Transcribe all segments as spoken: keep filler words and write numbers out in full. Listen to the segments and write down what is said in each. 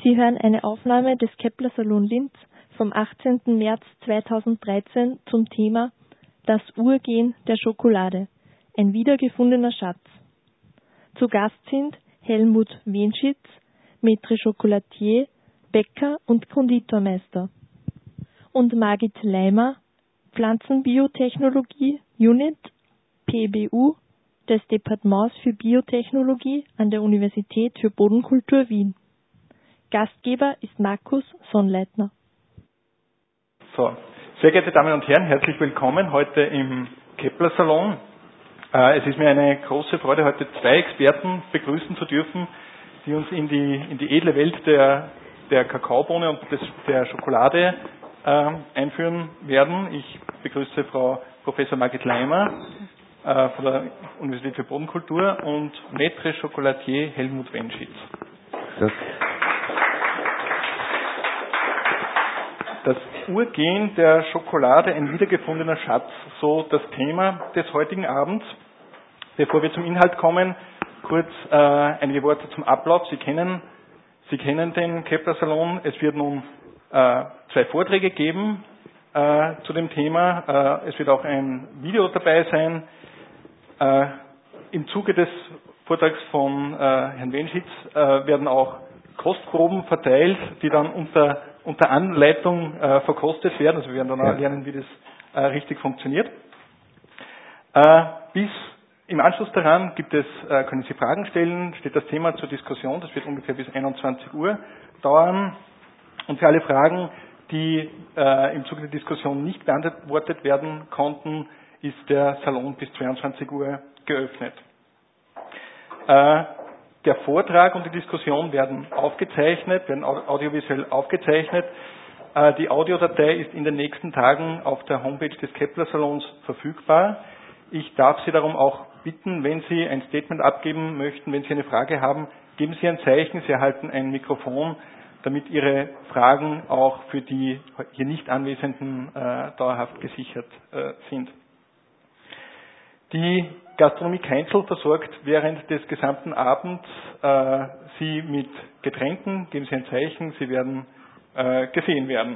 Sie hören eine Aufnahme des Kepler Salon Linz vom achtzehnten März zweitausenddreizehn zum Thema Das Urgehen der Schokolade, ein wiedergefundener Schatz. Zu Gast sind Helmut Wenschitz, Maître Chocolatier, Bäcker und Konditormeister, und Margit Leimer, Pflanzenbiotechnologie Unit P B U des Departements für Biotechnologie an der Universität für Bodenkultur Wien. Gastgeber ist Markus Sonnleitner. So, sehr geehrte Damen und Herren, herzlich willkommen heute im Kepler Salon. Äh, es ist mir eine große Freude, heute zwei Experten begrüßen zu dürfen, die uns in die, in die edle Welt der, der Kakaobohne und des, der Schokolade äh, einführen werden. Ich begrüße Frau Professor Margit Leimer äh, von der Universität für Bodenkultur und Maître Chocolatier Helmut Wenschitz. Das Das Urgehen der Schokolade, ein wiedergefundener Schatz, so das Thema des heutigen Abends. Bevor wir zum Inhalt kommen, kurz äh, einige Worte zum Ablauf. Sie kennen, Sie kennen den Kepler Salon. Es wird nun äh, zwei Vorträge geben äh, zu dem Thema. Äh, es wird auch ein Video dabei sein. Äh, Im Zuge des Vortrags von äh, Herrn Wenschitz äh, werden auch Kostproben verteilt, die dann unter unter Anleitung äh, verkostet werden. Also wir werden dann auch lernen, wie das äh, richtig funktioniert. Äh, bis im Anschluss daran gibt es, äh, können Sie Fragen stellen, steht das Thema zur Diskussion. Das wird ungefähr bis einundzwanzig Uhr dauern. Und für alle Fragen, die äh, im Zuge der Diskussion nicht beantwortet werden konnten, ist der Salon bis zweiundzwanzig Uhr geöffnet. Äh, Der Vortrag und die Diskussion werden aufgezeichnet, werden audiovisuell aufgezeichnet. Die Audiodatei ist in den nächsten Tagen auf der Homepage des Kepler Salons verfügbar. Ich darf Sie darum auch bitten, wenn Sie ein Statement abgeben möchten, wenn Sie eine Frage haben, geben Sie ein Zeichen. Sie erhalten ein Mikrofon, damit Ihre Fragen auch für die hier nicht Anwesenden äh, dauerhaft gesichert äh, sind. Die Gastronomie Keinzel versorgt während des gesamten Abends äh, Sie mit Getränken. Geben Sie ein Zeichen, Sie werden äh, gesehen werden.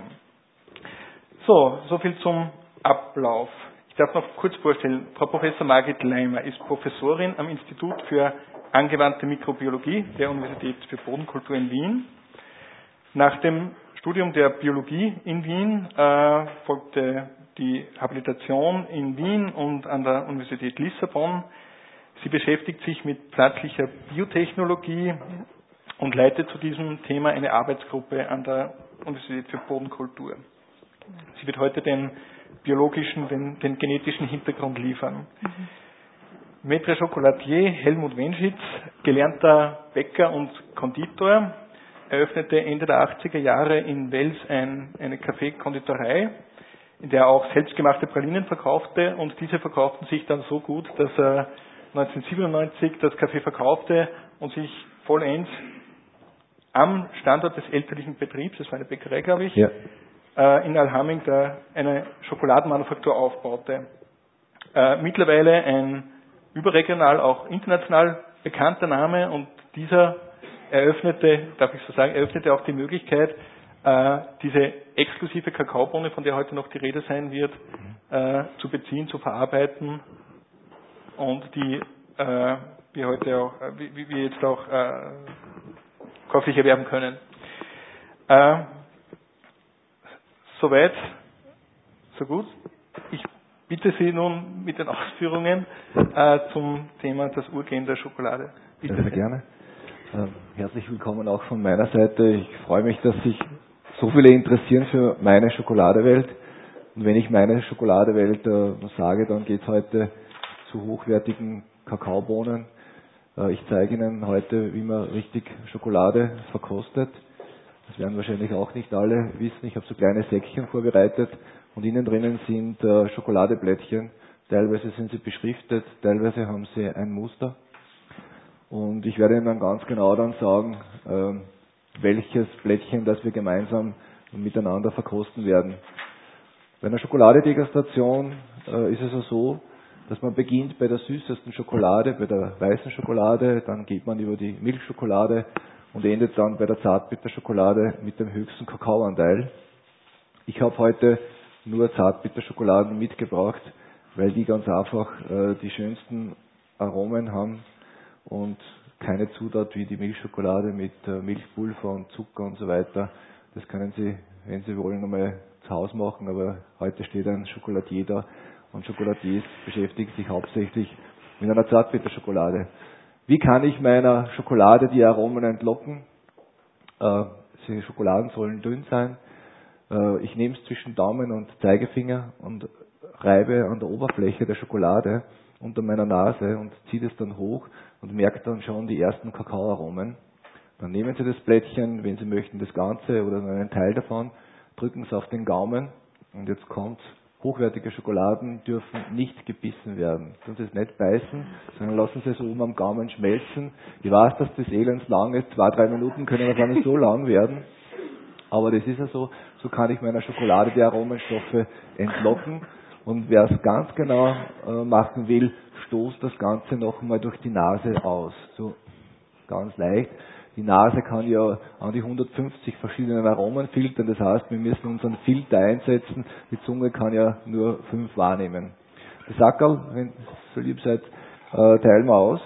So, soviel zum Ablauf. Ich darf noch kurz vorstellen, Frau Professor Margit Leimer ist Professorin am Institut für angewandte Mikrobiologie der Universität für Bodenkultur in Wien. Nach dem Studium der Biologie in Wien äh, folgte die Habilitation in Wien und an der Universität Lissabon. Sie beschäftigt sich mit pflanzlicher Biotechnologie und leitet zu diesem Thema eine Arbeitsgruppe an der Universität für Bodenkultur. Sie wird heute den biologischen, den, den genetischen Hintergrund liefern. Mhm. Maître Chocolatier Helmut Wenschitz, gelernter Bäcker und Konditor, eröffnete Ende der achtziger Jahre in Wels ein, eine Kaffeekonditorei, in der er auch selbstgemachte Pralinen verkaufte, und diese verkauften sich dann so gut, dass er neunzehnhundertsiebenundneunzig das Café verkaufte und sich vollends am Standort des elterlichen Betriebs, das war eine Bäckerei, glaube ich, ja, äh, in Alhaming da eine Schokoladenmanufaktur aufbaute. Äh, mittlerweile ein überregional, auch international bekannter Name, und dieser eröffnete, darf ich so sagen, eröffnete auch die Möglichkeit, äh, diese exklusive Kakaobohne, von der heute noch die Rede sein wird, äh, zu beziehen, zu verarbeiten und die äh, wir heute auch, äh, wie, wie wir jetzt auch äh, käuflich erwerben können. Äh, soweit, so gut. Ich bitte Sie nun mit den Ausführungen äh, zum Thema das Urgehen der Schokolade. Bitte sehr, sehr gerne. Äh, herzlich willkommen auch von meiner Seite. Ich freue mich, dass sich so viele interessieren für meine Schokoladewelt. Und wenn ich meine Schokoladewelt äh, sage, dann geht es heute zu hochwertigen Kakaobohnen. Äh, ich zeige Ihnen heute, wie man richtig Schokolade verkostet. Das werden wahrscheinlich auch nicht alle wissen. Ich habe so kleine Säckchen vorbereitet und innen drinnen sind äh, Schokoladeblättchen. Teilweise sind sie beschriftet, teilweise haben sie ein Muster. Und ich werde Ihnen dann ganz genau dann sagen, äh, welches Blättchen, das wir gemeinsam miteinander verkosten werden. Bei einer Schokoladedegustation äh, ist es ja so, dass man beginnt bei der süßesten Schokolade, bei der weißen Schokolade, dann geht man über die Milchschokolade und endet dann bei der Zartbitterschokolade mit dem höchsten Kakaoanteil. Ich habe heute nur Zartbitterschokoladen mitgebracht, weil die ganz einfach äh, die schönsten Aromen haben und keine Zutat wie die Milchschokolade mit äh, Milchpulver und Zucker und so weiter. Das können Sie, wenn Sie wollen, nochmal zu Hause machen, aber heute steht ein Schokoladier da und Schokoladiers beschäftigen sich hauptsächlich mit einer Zartbitterschokolade. Wie kann ich meiner Schokolade die Aromen entlocken? Äh, die Schokoladen sollen dünn sein. Äh, ich nehme es zwischen Daumen und Zeigefinger und reibe an der Oberfläche der Schokolade unter meiner Nase und ziehe das dann hoch und merke dann schon die ersten Kakaoaromen. Dann nehmen Sie das Blättchen, wenn Sie möchten, das Ganze oder nur einen Teil davon, drücken es auf den Gaumen und jetzt kommt, hochwertige Schokoladen dürfen nicht gebissen werden. Tun Sie es nicht beißen, sondern lassen Sie es oben am Gaumen schmelzen. Ich weiß, dass das elends lang ist, zwei, drei Minuten können aber nicht so lang werden, aber das ist ja so, so kann ich meiner Schokolade die Aromenstoffe entlocken. Und wer es ganz genau äh, machen will, stoßt das Ganze noch einmal durch die Nase aus. So ganz leicht. Die Nase kann ja an die hundertfünfzig verschiedenen Aromen filtern. Das heißt, wir müssen unseren Filter einsetzen. Die Zunge kann ja nur fünf wahrnehmen. Das Sackerl, wenn ihr so lieb seid, äh, teilen wir aus.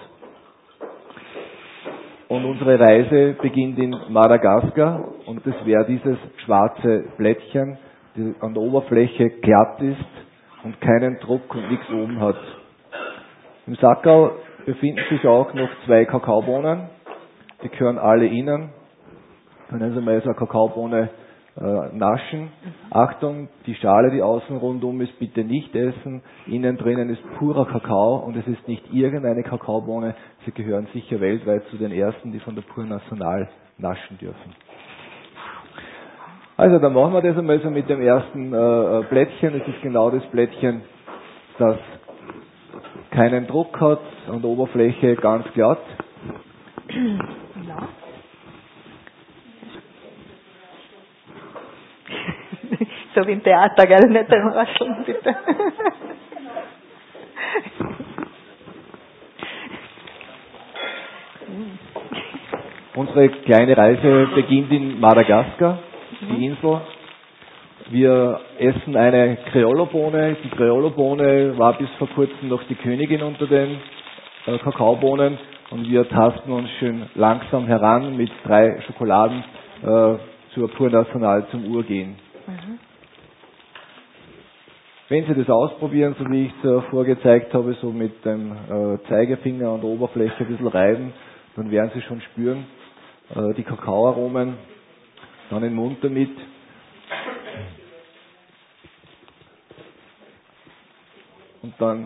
Und unsere Reise beginnt in Madagaskar. Und das wäre dieses schwarze Blättchen, das an der Oberfläche glatt ist und keinen Druck und nichts oben hat. Im Sackerl befinden sich auch noch zwei Kakaobohnen. Die gehören alle innen. Können Sie mal so eine Kakaobohne äh, naschen. Achtung, die Schale, die außen rundum ist, bitte nicht essen. Innen drinnen ist purer Kakao und es ist nicht irgendeine Kakaobohne. Sie gehören sicher weltweit zu den ersten, die von der Pur National naschen dürfen. Also dann machen wir das einmal so mit dem ersten äh, Blättchen. Es ist genau das Blättchen, das keinen Druck hat, an der Oberfläche ganz glatt. Ja. So wie im Theater, gell? Nicht beim Rascheln, bitte. Unsere kleine Reise beginnt in Madagaskar, die Insel. Wir essen eine Criollo-Bohne. Die Criollo-Bohne war bis vor kurzem noch die Königin unter den äh, Kakaobohnen und wir tasten uns schön langsam heran mit drei Schokoladen äh, zur Pur National zum Urgehen. Mhm. Wenn Sie das ausprobieren, so wie ich es äh, vorgezeigt habe, so mit dem äh, Zeigefinger an der Oberfläche ein bisschen reiben, dann werden Sie schon spüren, äh, die Kakaoaromen, dann in den Mund damit. Und dann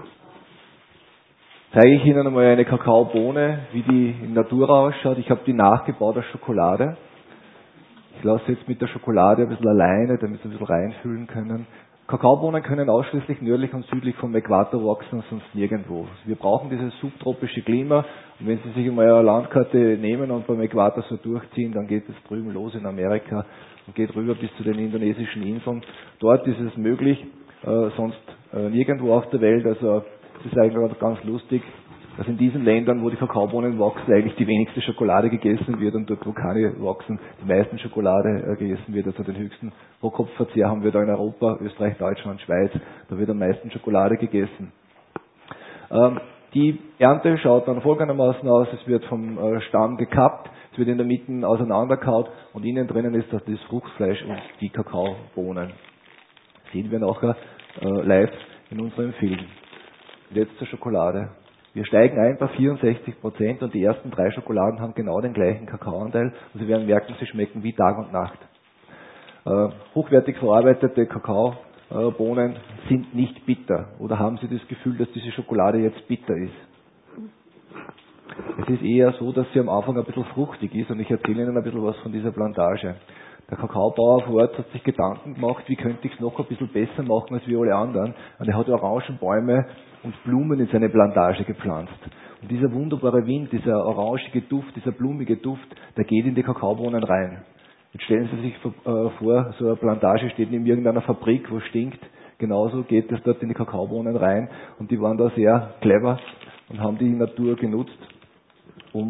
zeige ich Ihnen einmal eine Kakaobohne, wie die in Natura ausschaut. Ich habe die nachgebaut aus Schokolade. Ich lasse jetzt mit der Schokolade ein bisschen alleine, damit Sie ein bisschen reinfühlen können. Kakaobohnen können ausschließlich nördlich und südlich vom Äquator wachsen, sonst nirgendwo. Wir brauchen dieses subtropische Klima und wenn Sie sich einmal eine Landkarte nehmen und beim Äquator so durchziehen, dann geht es drüben los in Amerika und geht rüber bis zu den indonesischen Inseln. Dort ist es möglich, äh, sonst äh, nirgendwo auf der Welt. Also es ist eigentlich ganz lustig, dass in diesen Ländern, wo die Kakaobohnen wachsen, eigentlich die wenigste Schokolade gegessen wird und dort, wo keine wachsen, die meisten Schokolade äh, gegessen wird. Also den höchsten Pro-Kopf-Verzehr haben wir da in Europa, Österreich, Deutschland, Schweiz. Da wird am meisten Schokolade gegessen. Ähm, die Ernte schaut dann folgendermaßen aus. Es wird vom äh, Stamm gekappt, es wird in der Mitte auseinandergehaut und innen drinnen ist das, das Fruchtfleisch und die Kakaobohnen. Sehen wir nachher äh, live in unserem Film. Jetzt zur Schokolade. Wir steigen ein bei vierundsechzig Prozent und die ersten drei Schokoladen haben genau den gleichen Kakaoanteil und Sie werden merken, sie schmecken wie Tag und Nacht. Äh, hochwertig verarbeitete Kakaobohnen sind nicht bitter. Oder haben Sie das Gefühl, dass diese Schokolade jetzt bitter ist? Es ist eher so, dass sie am Anfang ein bisschen fruchtig ist und ich erzähle Ihnen ein bisschen was von dieser Plantage. Der Kakaobauer vor Ort hat sich Gedanken gemacht, wie könnte ich es noch ein bisschen besser machen als wie alle anderen. Und er hat Orangenbäume und Blumen in seine Plantage gepflanzt. Und dieser wunderbare Wind, dieser orangige Duft, dieser blumige Duft, der geht in die Kakaobohnen rein. Jetzt stellen Sie sich vor, so eine Plantage steht neben irgendeiner Fabrik, wo es stinkt. Genauso geht es dort in die Kakaobohnen rein. Und die waren da sehr clever und haben die Natur genutzt, um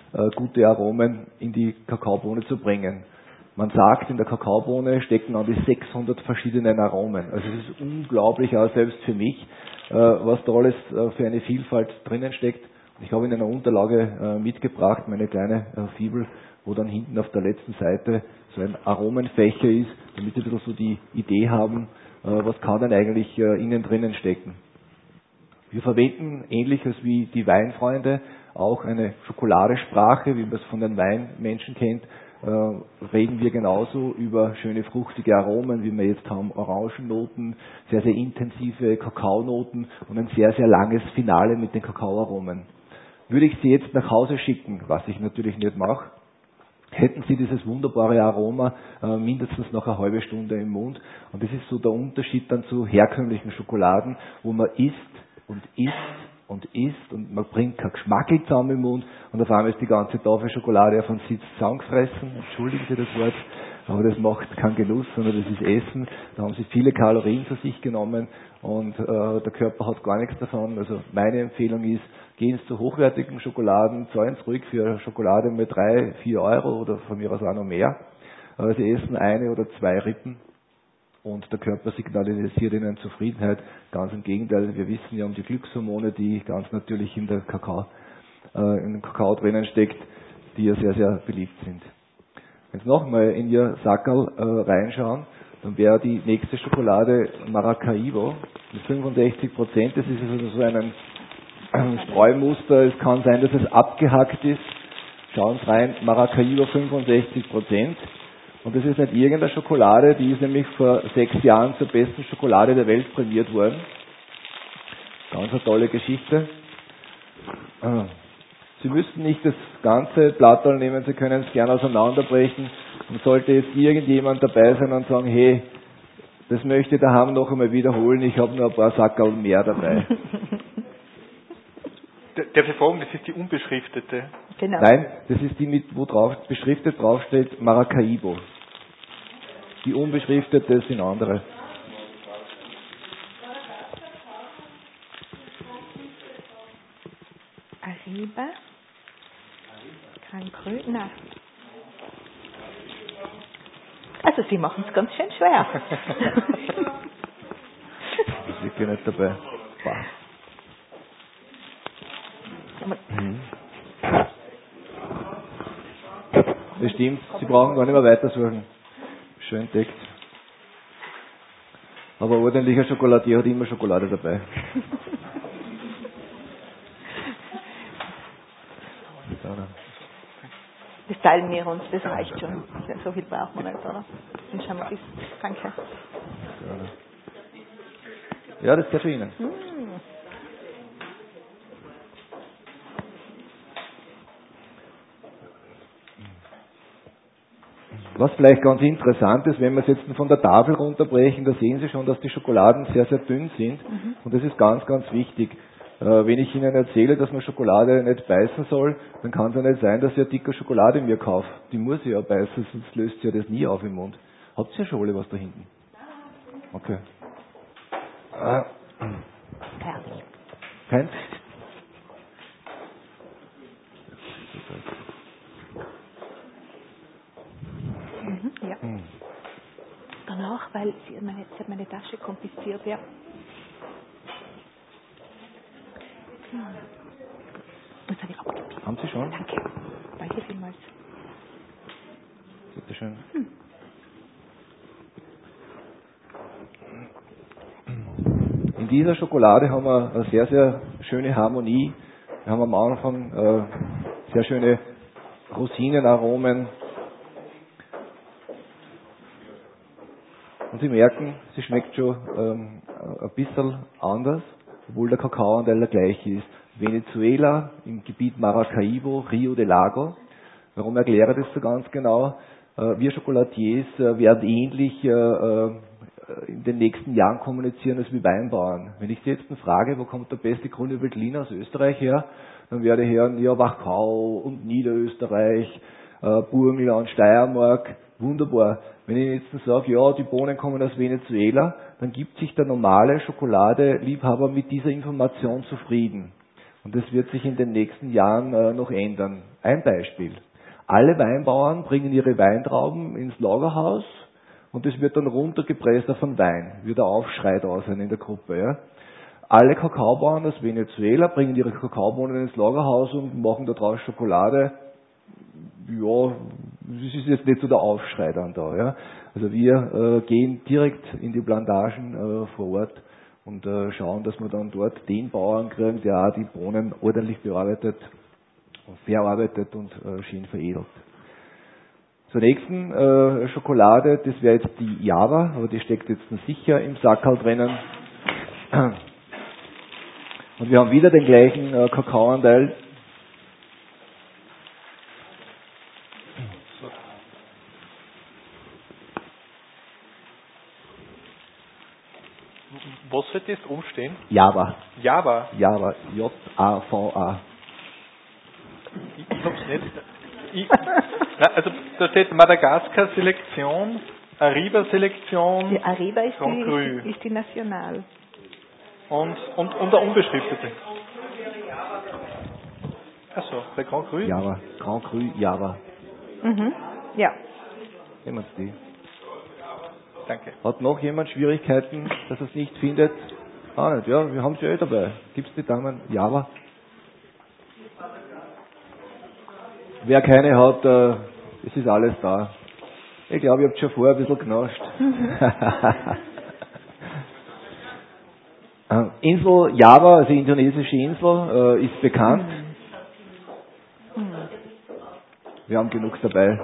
äh, gute Aromen in die Kakaobohne zu bringen. Man sagt, in der Kakaobohne stecken an die sechshundert verschiedenen Aromen. Also es ist unglaublich, auch selbst für mich, äh, was da alles äh, für eine Vielfalt drinnen steckt. Ich habe in einer Unterlage äh, mitgebracht, meine kleine äh, Fibel, wo dann hinten auf der letzten Seite so ein Aromenfächer ist, damit Sie so die Idee haben, äh, was kann denn eigentlich äh, innen drinnen stecken. Wir verwenden Ähnliches wie die Weinfreunde auch eine Schokoladesprache, wie man es von den Weinmenschen kennt, äh, reden wir genauso über schöne fruchtige Aromen, wie wir jetzt haben, Orangennoten, sehr, sehr intensive Kakaonoten und ein sehr, sehr langes Finale mit den Kakaoaromen. Würde ich Sie jetzt nach Hause schicken, was ich natürlich nicht mache, hätten Sie dieses wunderbare Aroma äh, mindestens noch eine halbe Stunde im Mund. Und das ist so der Unterschied dann zu herkömmlichen Schokoladen, wo man isst und isst und isst und man bringt keinen Geschmack zusammen im Mund und auf einmal ist die ganze Tafel Schokolade auf einen Sitz zusammengefressen. Entschuldigen Sie das Wort, aber das macht keinen Genuss, sondern das ist Essen. Da haben Sie viele Kalorien zu sich genommen und äh, der Körper hat gar nichts davon. Also meine Empfehlung ist, gehen Sie zu hochwertigen Schokoladen, zahlen Sie ruhig für Schokolade mit drei, vier Euro oder von mir aus auch noch mehr. Aber Sie essen eine oder zwei Rippen und der Körper signalisiert Ihnen Zufriedenheit. Ganz im Gegenteil, wir wissen ja um die Glückshormone, die ganz natürlich in der Kakao, äh, in dem Kakao drinnen steckt, die ja sehr, sehr beliebt sind. Wenn Sie nochmal in Ihr Sackerl äh, reinschauen, dann wäre die nächste Schokolade Maracaibo mit fünfundsechzig Prozent. Das ist also so ein Streumuster. Es kann sein, dass es abgehackt ist. Schauen Sie rein, Maracaibo fünfundsechzig Prozent. Und das ist nicht irgendeine Schokolade, die ist nämlich vor sechs Jahren zur besten Schokolade der Welt prämiert worden. Ganz eine tolle Geschichte. Sie müssten nicht das ganze Blatterl nehmen, Sie können es gerne auseinanderbrechen. Und sollte jetzt irgendjemand dabei sein und sagen, hey, das möchte ich daheim noch einmal wiederholen, ich habe nur ein paar Sackerl mehr dabei. Darf ich fragen, das ist die unbeschriftete? Genau. Nein, das ist die, mit, wo drauf, beschriftet draufsteht Maracaibo. Die unbeschriftete sind andere. Arriba. Gran Cru. Nein. Also Sie machen es ganz schön schwer. Das ist wirklich nicht dabei. Bah. Mhm. Das stimmt, Sie brauchen gar nicht mehr weitersuchen. Schön entdeckt. Aber ein ordentlicher Schokoladier hat immer Schokolade dabei. Das teilen wir uns, das reicht schon. So viel braucht man nicht, oder? Dann schauen wir bis. Danke. Ja, das gehört für Ihnen. Mm. Was vielleicht ganz interessant ist, wenn wir es jetzt von der Tafel runterbrechen, da sehen Sie schon, dass die Schokoladen sehr, sehr dünn sind. Mhm. Und das ist ganz, ganz wichtig. Äh, wenn ich Ihnen erzähle, dass man Schokolade nicht beißen soll, dann kann es ja nicht sein, dass ich eine dicke Schokolade mir kaufe. Die muss ich ja beißen, sonst löst sie ja das nie auf im Mund. Habt ihr ja schon alle was da hinten? Okay. Äh. Kein? Mhm, ja. Hm. Danach, weil sie, meine, sie hat meine Tasche konfisziert, ja. Hm. Das habe ich abgegeben. Haben Sie schon? Danke. Danke vielmals. Bitte schön. Hm. In dieser Schokolade haben wir eine sehr, sehr schöne Harmonie. Wir haben am Anfang äh, sehr schöne Rosinenaromen. Und Sie merken, sie schmeckt schon ähm, ein bisschen anders, obwohl der Kakaoanteil der gleiche ist. Venezuela im Gebiet Maracaibo, Rio de Lago. Warum erkläre ich das so ganz genau? Äh, wir Chocolatiers äh, werden ähnlich äh, äh, in den nächsten Jahren kommunizieren als wie Weinbauern. Wenn ich Sie jetzt frage, wo kommt der beste grüne Veltliner aus Österreich her, dann werde ich hören, ja, Wachau und Niederösterreich, äh, Burgenland, Steiermark, wunderbar. Wenn ich jetzt sage, ja, die Bohnen kommen aus Venezuela, dann gibt sich der normale Schokoladeliebhaber mit dieser Information zufrieden. Und das wird sich in den nächsten Jahren äh, noch ändern. Ein Beispiel. Alle Weinbauern bringen ihre Weintrauben ins Lagerhaus und es wird dann runtergepresst auf den Wein. Wird ein Aufschrei da sein in der Gruppe. Ja? Alle Kakaobauern aus Venezuela bringen ihre Kakaobohnen ins Lagerhaus und machen daraus Schokolade. Ja, das ist jetzt nicht so der Aufschrei dann da. Ja? Also wir äh, gehen direkt in die Plantagen äh, vor Ort und äh, schauen, dass wir dann dort den Bauern kriegen, der auch die Bohnen ordentlich bearbeitet, verarbeitet und äh, schön veredelt. Zur nächsten äh, Schokolade, das wäre jetzt die Java, aber die steckt jetzt sicher im Sackerl drinnen. Und wir haben wieder den gleichen äh, Kakaoanteil. Was sollte jetzt umstehen? Java. Java. Java. J A V A. Ich, ich hab's nicht. Ich, na, also da steht Madagaskar Selektion, Ariba Selektion, Die Ariba ist Grand Cru. die, ist die National. Und, und, und der unbeschriftete. Achso, der Grand Cru? Java. Grand Cru Java. Mhm. Ja. Nehmen Sie die. Danke. Hat noch jemand Schwierigkeiten, dass er es nicht findet? Ah, nicht, ja, wir haben es ja eh dabei. Gibt es die Damen? Java? Wer keine hat, äh, es ist alles da. Ich glaube, ihr habt schon vorher ein bisschen genascht. äh, Insel Java, also indonesische Insel, äh, ist bekannt. Wir haben genug dabei.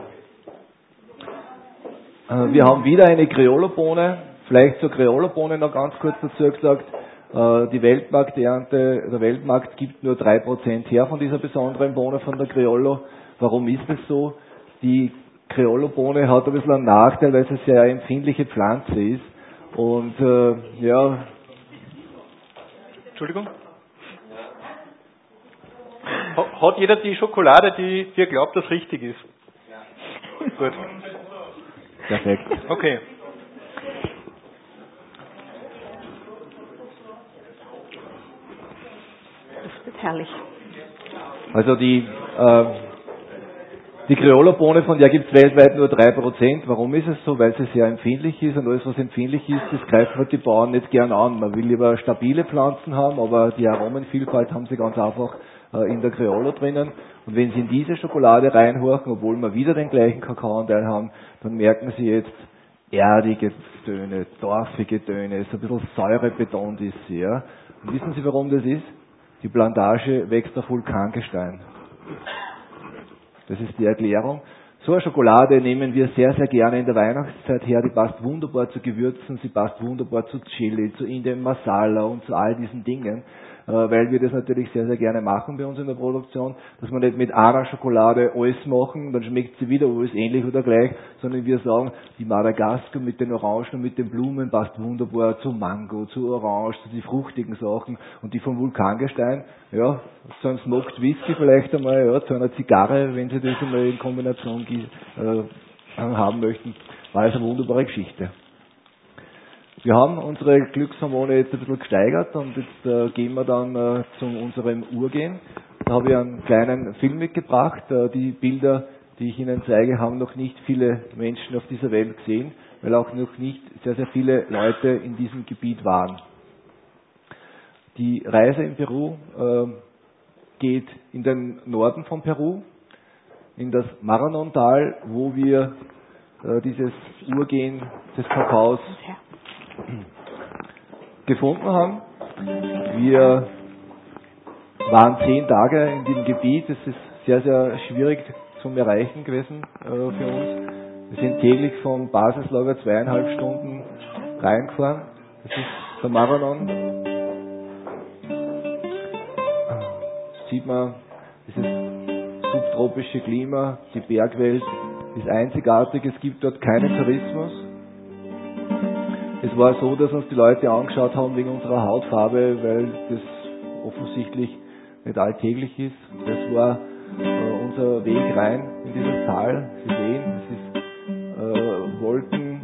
Wir haben wieder eine Criollo-Bohne. Vielleicht zur Criollo-Bohne noch ganz kurz dazu gesagt. Die Weltmarkternte, der Weltmarkt gibt nur drei Prozent her von dieser besonderen Bohne von der Criollo. Warum ist es so? Die Criollo-Bohne hat ein bisschen einen Nachteil, weil es eine sehr empfindliche Pflanze ist. Und äh, ja. Entschuldigung? Hat jeder die Schokolade, die dir glaubt, dass richtig ist? Ja. Gut. Perfekt. Okay. Das ist herrlich. Also die, äh, die Criollo-Bohne, von der gibt es weltweit nur drei Prozent. Warum ist es so? Weil sie sehr empfindlich ist und alles, was empfindlich ist, das greifen halt die Bauern nicht gern an. Man will lieber stabile Pflanzen haben, aber die Aromenvielfalt haben sie ganz einfach äh, in der Criollo drinnen. Und wenn Sie in diese Schokolade reinhorchen, obwohl wir wieder den gleichen Kakaoanteil haben, dann merken Sie jetzt erdige Töne, dorfige Töne, so ein bisschen säurebetont ist sie. Ja. Und wissen Sie, warum das ist? Die Plantage wächst auf Vulkangestein. Das ist die Erklärung. So eine Schokolade nehmen wir sehr, sehr gerne in der Weihnachtszeit her. Die passt wunderbar zu Gewürzen, sie passt wunderbar zu Chili, zu Indian Masala und zu all diesen Dingen, weil wir das natürlich sehr, sehr gerne machen bei uns in der Produktion, dass wir nicht mit einer Schokolade alles machen, dann schmeckt sie wieder alles ähnlich oder gleich, sondern wir sagen, die Madagaskar mit den Orangen und mit den Blumen passt wunderbar zu Mango, zu Orange, zu den fruchtigen Sachen und die vom Vulkangestein, ja, zu einem Smoked Whisky vielleicht einmal, ja, zu einer Zigarre, wenn Sie das einmal in Kombination äh, haben möchten, war das eine wunderbare Geschichte. Wir haben unsere Glückshormone jetzt ein bisschen gesteigert und jetzt äh, gehen wir dann äh, zu unserem Urgehen. Da habe ich einen kleinen Film mitgebracht. Äh, die Bilder, die ich Ihnen zeige, haben noch nicht viele Menschen auf dieser Welt gesehen, weil auch noch nicht sehr, sehr viele Leute in diesem Gebiet waren. Die Reise in Peru äh, geht in den Norden von Peru, in das Marañón-Tal, wo wir äh, dieses Urgehen des Kakaos gefunden haben. Wir waren zehn Tage in diesem Gebiet. Es ist sehr, sehr schwierig zum Erreichen gewesen äh, für uns. Wir sind täglich vom Basislager zweieinhalb Stunden reingefahren. Das ist der Marañón. Das sieht man, dieses subtropische Klima, die Bergwelt ist einzigartig. Es gibt dort keinen Tourismus. Es war so, dass uns die Leute angeschaut haben wegen unserer Hautfarbe, weil das offensichtlich nicht alltäglich ist. Das war äh, unser Weg rein in dieses Tal. Sie sehen, es ist äh, Wolken,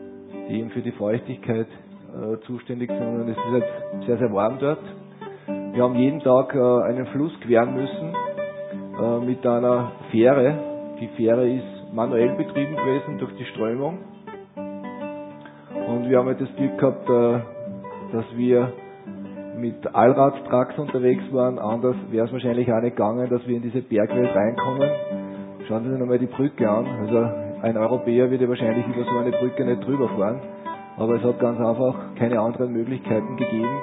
die eben für die Feuchtigkeit äh, zuständig sind. Und es ist jetzt sehr, sehr warm dort. Wir haben jeden Tag äh, einen Fluss queren müssen äh, mit einer Fähre. Die Fähre ist manuell betrieben gewesen durch die Strömung. Und wir haben halt das Glück gehabt, äh, dass wir mit Allradtracks unterwegs waren. Anders wäre es wahrscheinlich auch nicht gegangen, dass wir in diese Bergwelt reinkommen. Schauen Sie sich nochmal die Brücke an. Also ein Europäer würde wahrscheinlich über so eine Brücke nicht drüber fahren. Aber es hat ganz einfach keine anderen Möglichkeiten gegeben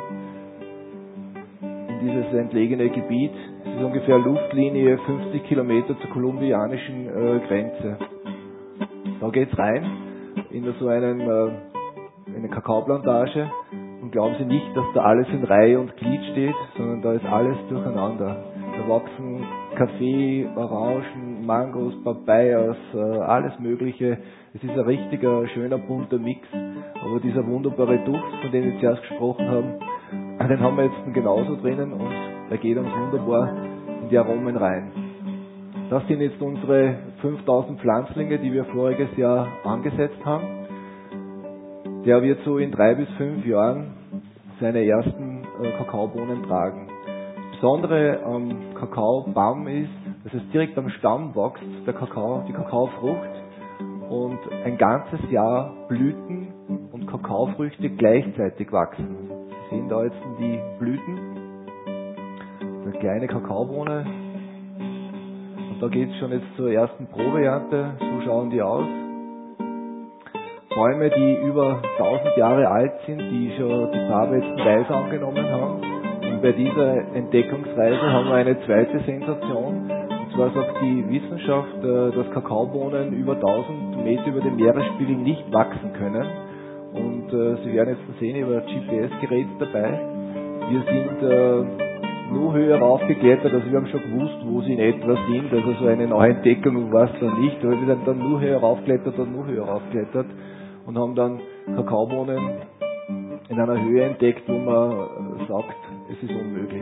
in dieses entlegene Gebiet. Es ist ungefähr Luftlinie fünfzig Kilometer zur kolumbianischen äh, Grenze. Da geht's rein in so einen, äh, eine Kakaoplantage. Und glauben Sie nicht, dass da alles in Reihe und Glied steht, sondern da ist alles durcheinander. Da wachsen Kaffee, Orangen, Mangos, Papayas, äh, alles Mögliche. Es ist ein richtiger, schöner, bunter Mix. Aber dieser wunderbare Duft, von dem wir zuerst gesprochen haben, den haben wir jetzt genauso drinnen und er geht uns wunderbar in die Aromen rein. Das sind jetzt unsere fünftausend Pflanzlinge, die wir voriges Jahr angesetzt haben. Der wird so in drei bis fünf Jahren seine ersten äh, Kakaobohnen tragen. Das Besondere am Kakaobaum ist, dass es direkt am Stamm wächst, der Kakao, die Kakaofrucht, und ein ganzes Jahr Blüten und Kakaofrüchte gleichzeitig wachsen. Sie sehen da jetzt die Blüten, eine kleine Kakaobohne, und da geht es schon jetzt zur ersten Probeernte. So schauen die aus. Bäume, die über tausend Jahre alt sind, die schon die Farbe jetzt weiß angenommen haben. Und bei dieser Entdeckungsreise haben wir eine zweite Sensation. Und zwar sagt die Wissenschaft, dass Kakaobohnen über tausend Meter über dem Meeresspiegel nicht wachsen können. Und äh, Sie werden jetzt sehen, ich habe ein G P S-Gerät dabei. Wir sind äh, nur höher aufgeklettert, also wir haben schon gewusst, wo sie in etwa sind. Also so eine neue Entdeckung war es dann nicht, aber wir sind dann nur höher aufgeklettert und nur höher aufgeklettert. Und haben dann Kakaobohnen in einer Höhe entdeckt, wo man sagt, es ist unmöglich.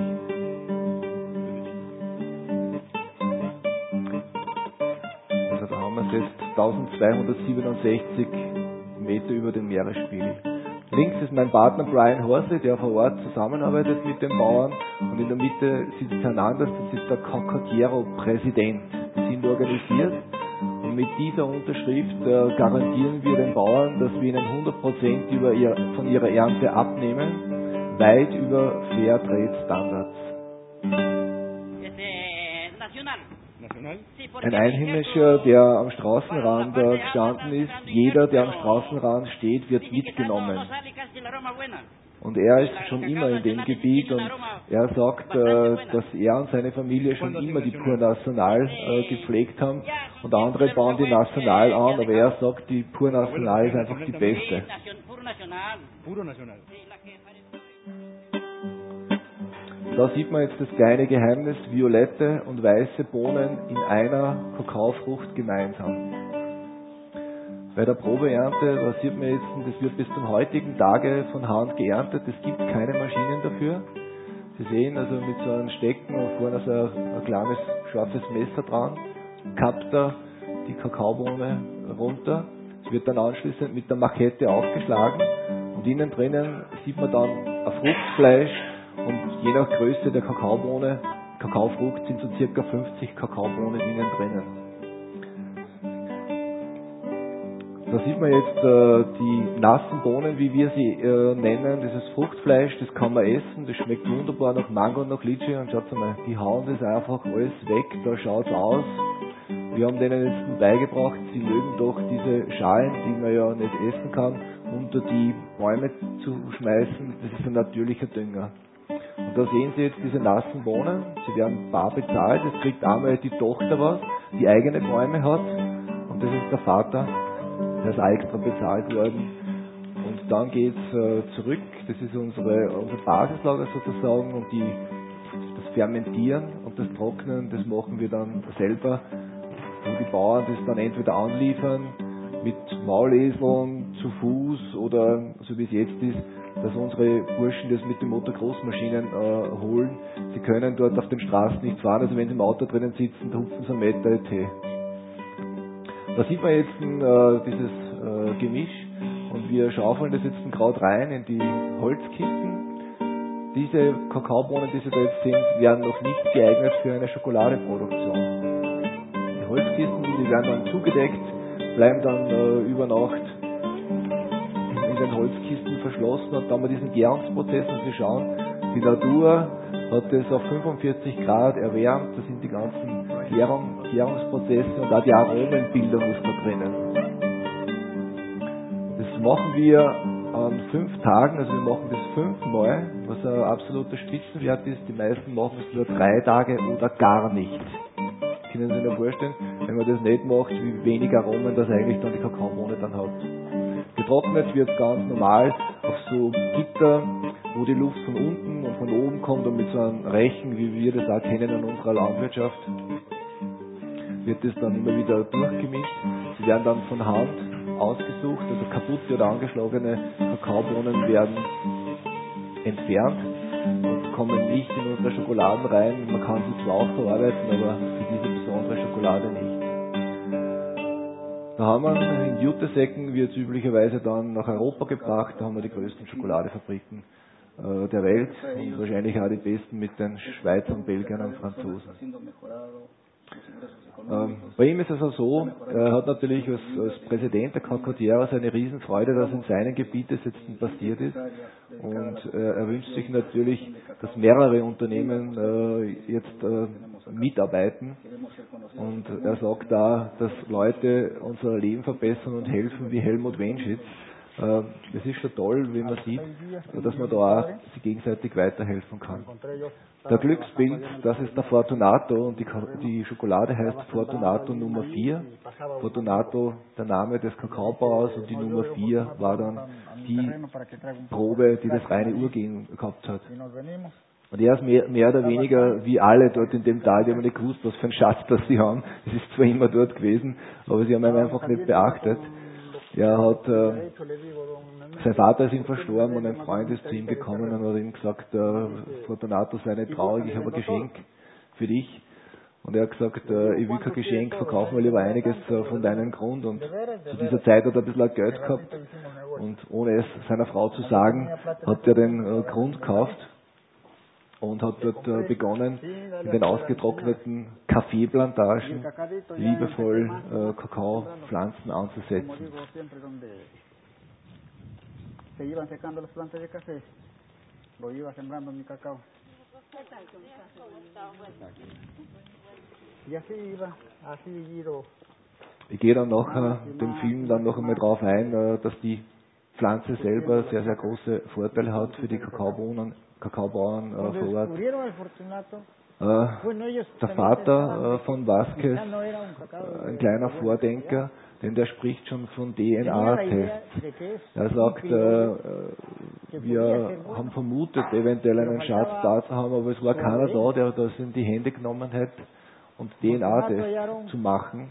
Also da haben wir es jetzt eintausendzweihundertsiebenundsechzig Meter über dem Meeresspiegel. Links ist mein Partner Brian Horsley, der vor Ort zusammenarbeitet mit den Bauern. Und in der Mitte sitzt Hernandez, das ist der Cocotero-Präsident. Die sind organisiert. Und mit dieser Unterschrift äh, garantieren wir den Bauern, dass wir ihnen hundert Prozent über ihr, von ihrer Ernte abnehmen, weit über Fairtrade-Standards. Ein Einheimischer, der am Straßenrand äh, gestanden ist, jeder, der am Straßenrand steht, wird mitgenommen. Und er ist schon immer in dem Gebiet und er sagt, äh, dass er und seine Familie schon immer die Pur Nacional äh, gepflegt haben und andere bauen die Nacional an, aber er sagt, die Pur Nacional ist einfach die beste. Da sieht man jetzt das kleine Geheimnis, violette und weiße Bohnen in einer Kakaofrucht gemeinsam. Bei der Probeernte, da sieht man jetzt, das wird bis zum heutigen Tage von Hand geerntet, es gibt keine Maschinen dafür. Sie sehen also mit so einem Stecken und vorne so ein, ein kleines scharfes Messer dran, kappt er die Kakaobohne runter. Es wird dann anschließend mit der Machete aufgeschlagen und innen drinnen sieht man dann ein Fruchtfleisch und je nach Größe der Kakaobohne, Kakaofrucht sind so circa fünfzig Kakaobohnen innen drinnen. Da sieht man jetzt äh, die nassen Bohnen, wie wir sie äh, nennen, dieses Fruchtfleisch, das kann man essen, das schmeckt wunderbar nach Mango und nach Litschi und schaut mal, die hauen das einfach alles weg, da schaut's aus. Wir haben denen jetzt beigebracht, sie mögen doch diese Schalen, die man ja nicht essen kann, unter die Bäume zu schmeißen, das ist ein natürlicher Dünger. Und da sehen Sie jetzt diese nassen Bohnen, sie werden bar bezahlt, es kriegt einmal die Tochter was, die eigene Bäume hat und das ist der Vater. Der ist extra bezahlt worden. Und dann geht es äh, zurück, das ist unsere, unser Basislager sozusagen, und die, das Fermentieren und das Trocknen, das machen wir dann selber, wo die Bauern das dann entweder anliefern mit Mauleseln zu Fuß oder so wie es jetzt ist, dass unsere Burschen das mit den Motocross-Maschinen äh, holen. Sie können dort auf den Straßen nicht fahren, also wenn sie im Auto drinnen sitzen, da hupfen sie einen Meter Tee. Da sieht man jetzt äh, dieses äh, Gemisch und wir schaufeln das jetzt gerade rein in die Holzkisten. diese Kakaobohnen, die Sie da jetzt sehen, werden noch nicht geeignet für eine Schokoladeproduktion. Die Holzkisten, die werden dann zugedeckt, bleiben dann äh, über Nacht in den Holzkisten verschlossen und dann haben wir diesen Gärungsprozess und Sie schauen, die Natur hat das auf fünfundvierzig Grad erwärmt, das sind die ganzen Gärung, Gärungsprozesse und auch die Aromenbildung ist da drinnen. Das machen wir an fünf Tagen, also wir machen das fünfmal, was ein absoluter Spitzenwert ist. Die meisten machen es nur drei Tage oder gar nicht. Können Sie sich nur vorstellen, wenn man das nicht macht, wie wenig Aromen das eigentlich dann die Kakaobohne dann hat. Getrocknet wird ganz normal auf so Gitter, wo die Luft von unten und von oben kommt und mit so einem Rechen, wie wir das auch kennen in unserer Landwirtschaft, wird das dann immer wieder durchgemischt. Sie werden dann von Hand ausgesucht, also kaputte oder angeschlagene Kakaobohnen werden entfernt und kommen nicht in unsere Schokoladen rein. Man kann sie zwar auch verarbeiten, aber für diese besondere Schokolade nicht. Da haben wir in Jutesäcken, wird es üblicherweise dann nach Europa gebracht, da haben wir die größten Schokoladefabriken äh, der Welt und wahrscheinlich auch die besten mit den Schweizern, Belgiern und Franzosen. Ähm, bei ihm ist es auch so, er hat natürlich als, als Präsident der Cacotieros eine Riesenfreude, dass in seinem Gebiet das jetzt passiert ist und äh, er wünscht sich natürlich, dass mehrere Unternehmen äh, jetzt äh, mitarbeiten und er sagt da, dass Leute unser Leben verbessern und helfen wie Helmut Wenschitz. Äh, das ist schon toll, wie man sieht, dass man da auch sich gegenseitig weiterhelfen kann. Der Glücksbild, das ist der Fortunato und die, die Schokolade heißt Fortunato Nummer vier. Fortunato, der Name des Kakaobauers und die Nummer vier war dann die Probe, die das reine Urgen gehabt hat. Und er ist mehr, mehr oder weniger wie alle dort in dem Tal, die haben nicht gewusst, was für ein Schatz das sie haben. Es ist zwar immer dort gewesen, aber sie haben ihn einfach nicht beachtet. Er hat, äh, sein Vater ist ihm verstorben und ein Freund ist zu ihm gekommen und hat ihm gesagt, äh, Fortunato, sei nicht traurig, ich habe ein Geschenk für dich. Und er hat gesagt, äh, ich will kein Geschenk, verkauf mir lieber einiges äh, von deinem Grund. Und zu dieser Zeit hat er ein bisschen Geld gehabt und ohne es seiner Frau zu sagen, hat er den äh, Grund gekauft und hat dort äh, begonnen, in den ausgetrockneten Kaffeeplantagen liebevoll äh, Kakaopflanzen anzusetzen. Ich gehe dann nachher dem Film dann noch einmal drauf ein, äh, dass die Pflanze selber sehr, sehr große Vorteile hat für die Kakaobohnen. Kakaobauern äh, vor Ort. Äh, der Vater äh, von Vasquez, äh, ein kleiner Vordenker, denn der spricht schon von D N A-Tests. Er sagt, äh, wir haben vermutet, eventuell einen Schatz da zu haben, aber es war keiner da, der das in die Hände genommen hat, um D N A-Tests zu machen.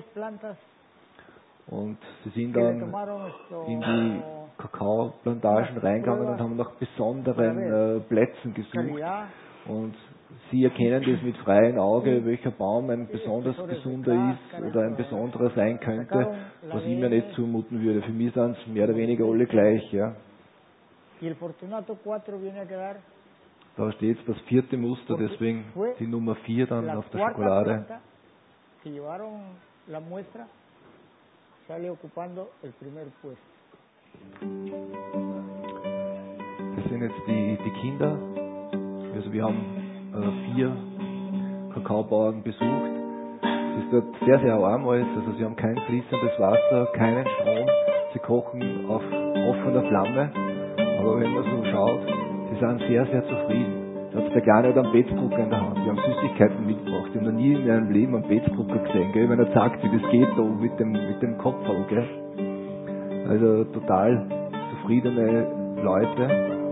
Und sie sind dann in die Kakaoplantagen reingegangen und haben nach besonderen äh, Plätzen gesucht. Und sie erkennen das mit freiem Auge, welcher Baum ein besonders gesunder ist oder ein besonderer sein könnte, was ich mir nicht zumuten würde. Für mich sind es mehr oder weniger alle gleich. Ja. Da steht das vierte Muster, deswegen die Nummer vier dann auf der Schokolade. Das sind jetzt die, die Kinder. Also wir haben äh, vier Kakaobauern besucht. Es ist dort sehr, sehr arm alles. Also sie haben kein fließendes Wasser, keinen Strom. Sie kochen auf offener Flamme. Aber wenn man so schaut, sie sind sehr, sehr zufrieden. Da hat der Kleine einen Betzdrucker in der Hand. Die haben Süßigkeiten mitgebracht. Die haben noch nie in ihrem Leben einen Betzdrucker gesehen. Gell? Wenn er sagt, wie das geht, da mit dem, mit dem Kopf. Gell? Also total zufriedene Leute.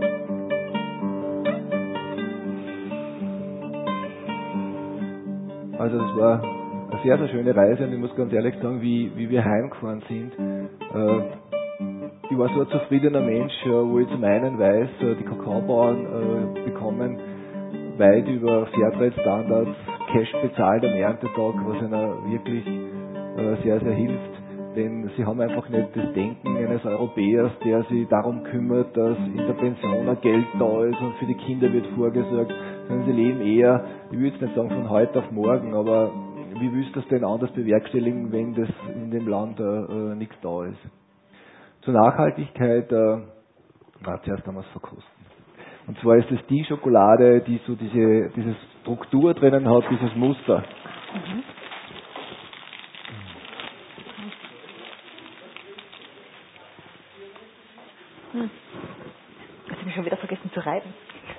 Also es war eine sehr, sehr schöne Reise und ich muss ganz ehrlich sagen, wie, wie wir heimgefahren sind. Äh, ich war so ein zufriedener Mensch, äh, wo ich zum einen weiß, äh, die Kakaobauern äh, bekommen weit über Fairtrade-Standards Cash bezahlt am Erntetag, was ihnen wirklich äh, sehr, sehr hilft. denn sie haben einfach nicht das Denken eines Europäers, der sich darum kümmert, dass in der Pension ein Geld da ist und für die Kinder wird vorgesorgt, sondern sie leben eher, ich würde jetzt nicht sagen von heute auf morgen, aber wie willst du das denn anders bewerkstelligen, wenn das in dem Land äh, äh, nichts da ist? Zur Nachhaltigkeit, äh, na, zuerst einmal das Verkosten. Und zwar ist es die Schokolade, die so diese, diese Struktur drinnen hat, dieses Muster. Mhm. Hm. Jetzt habe ich schon wieder vergessen zu reiben.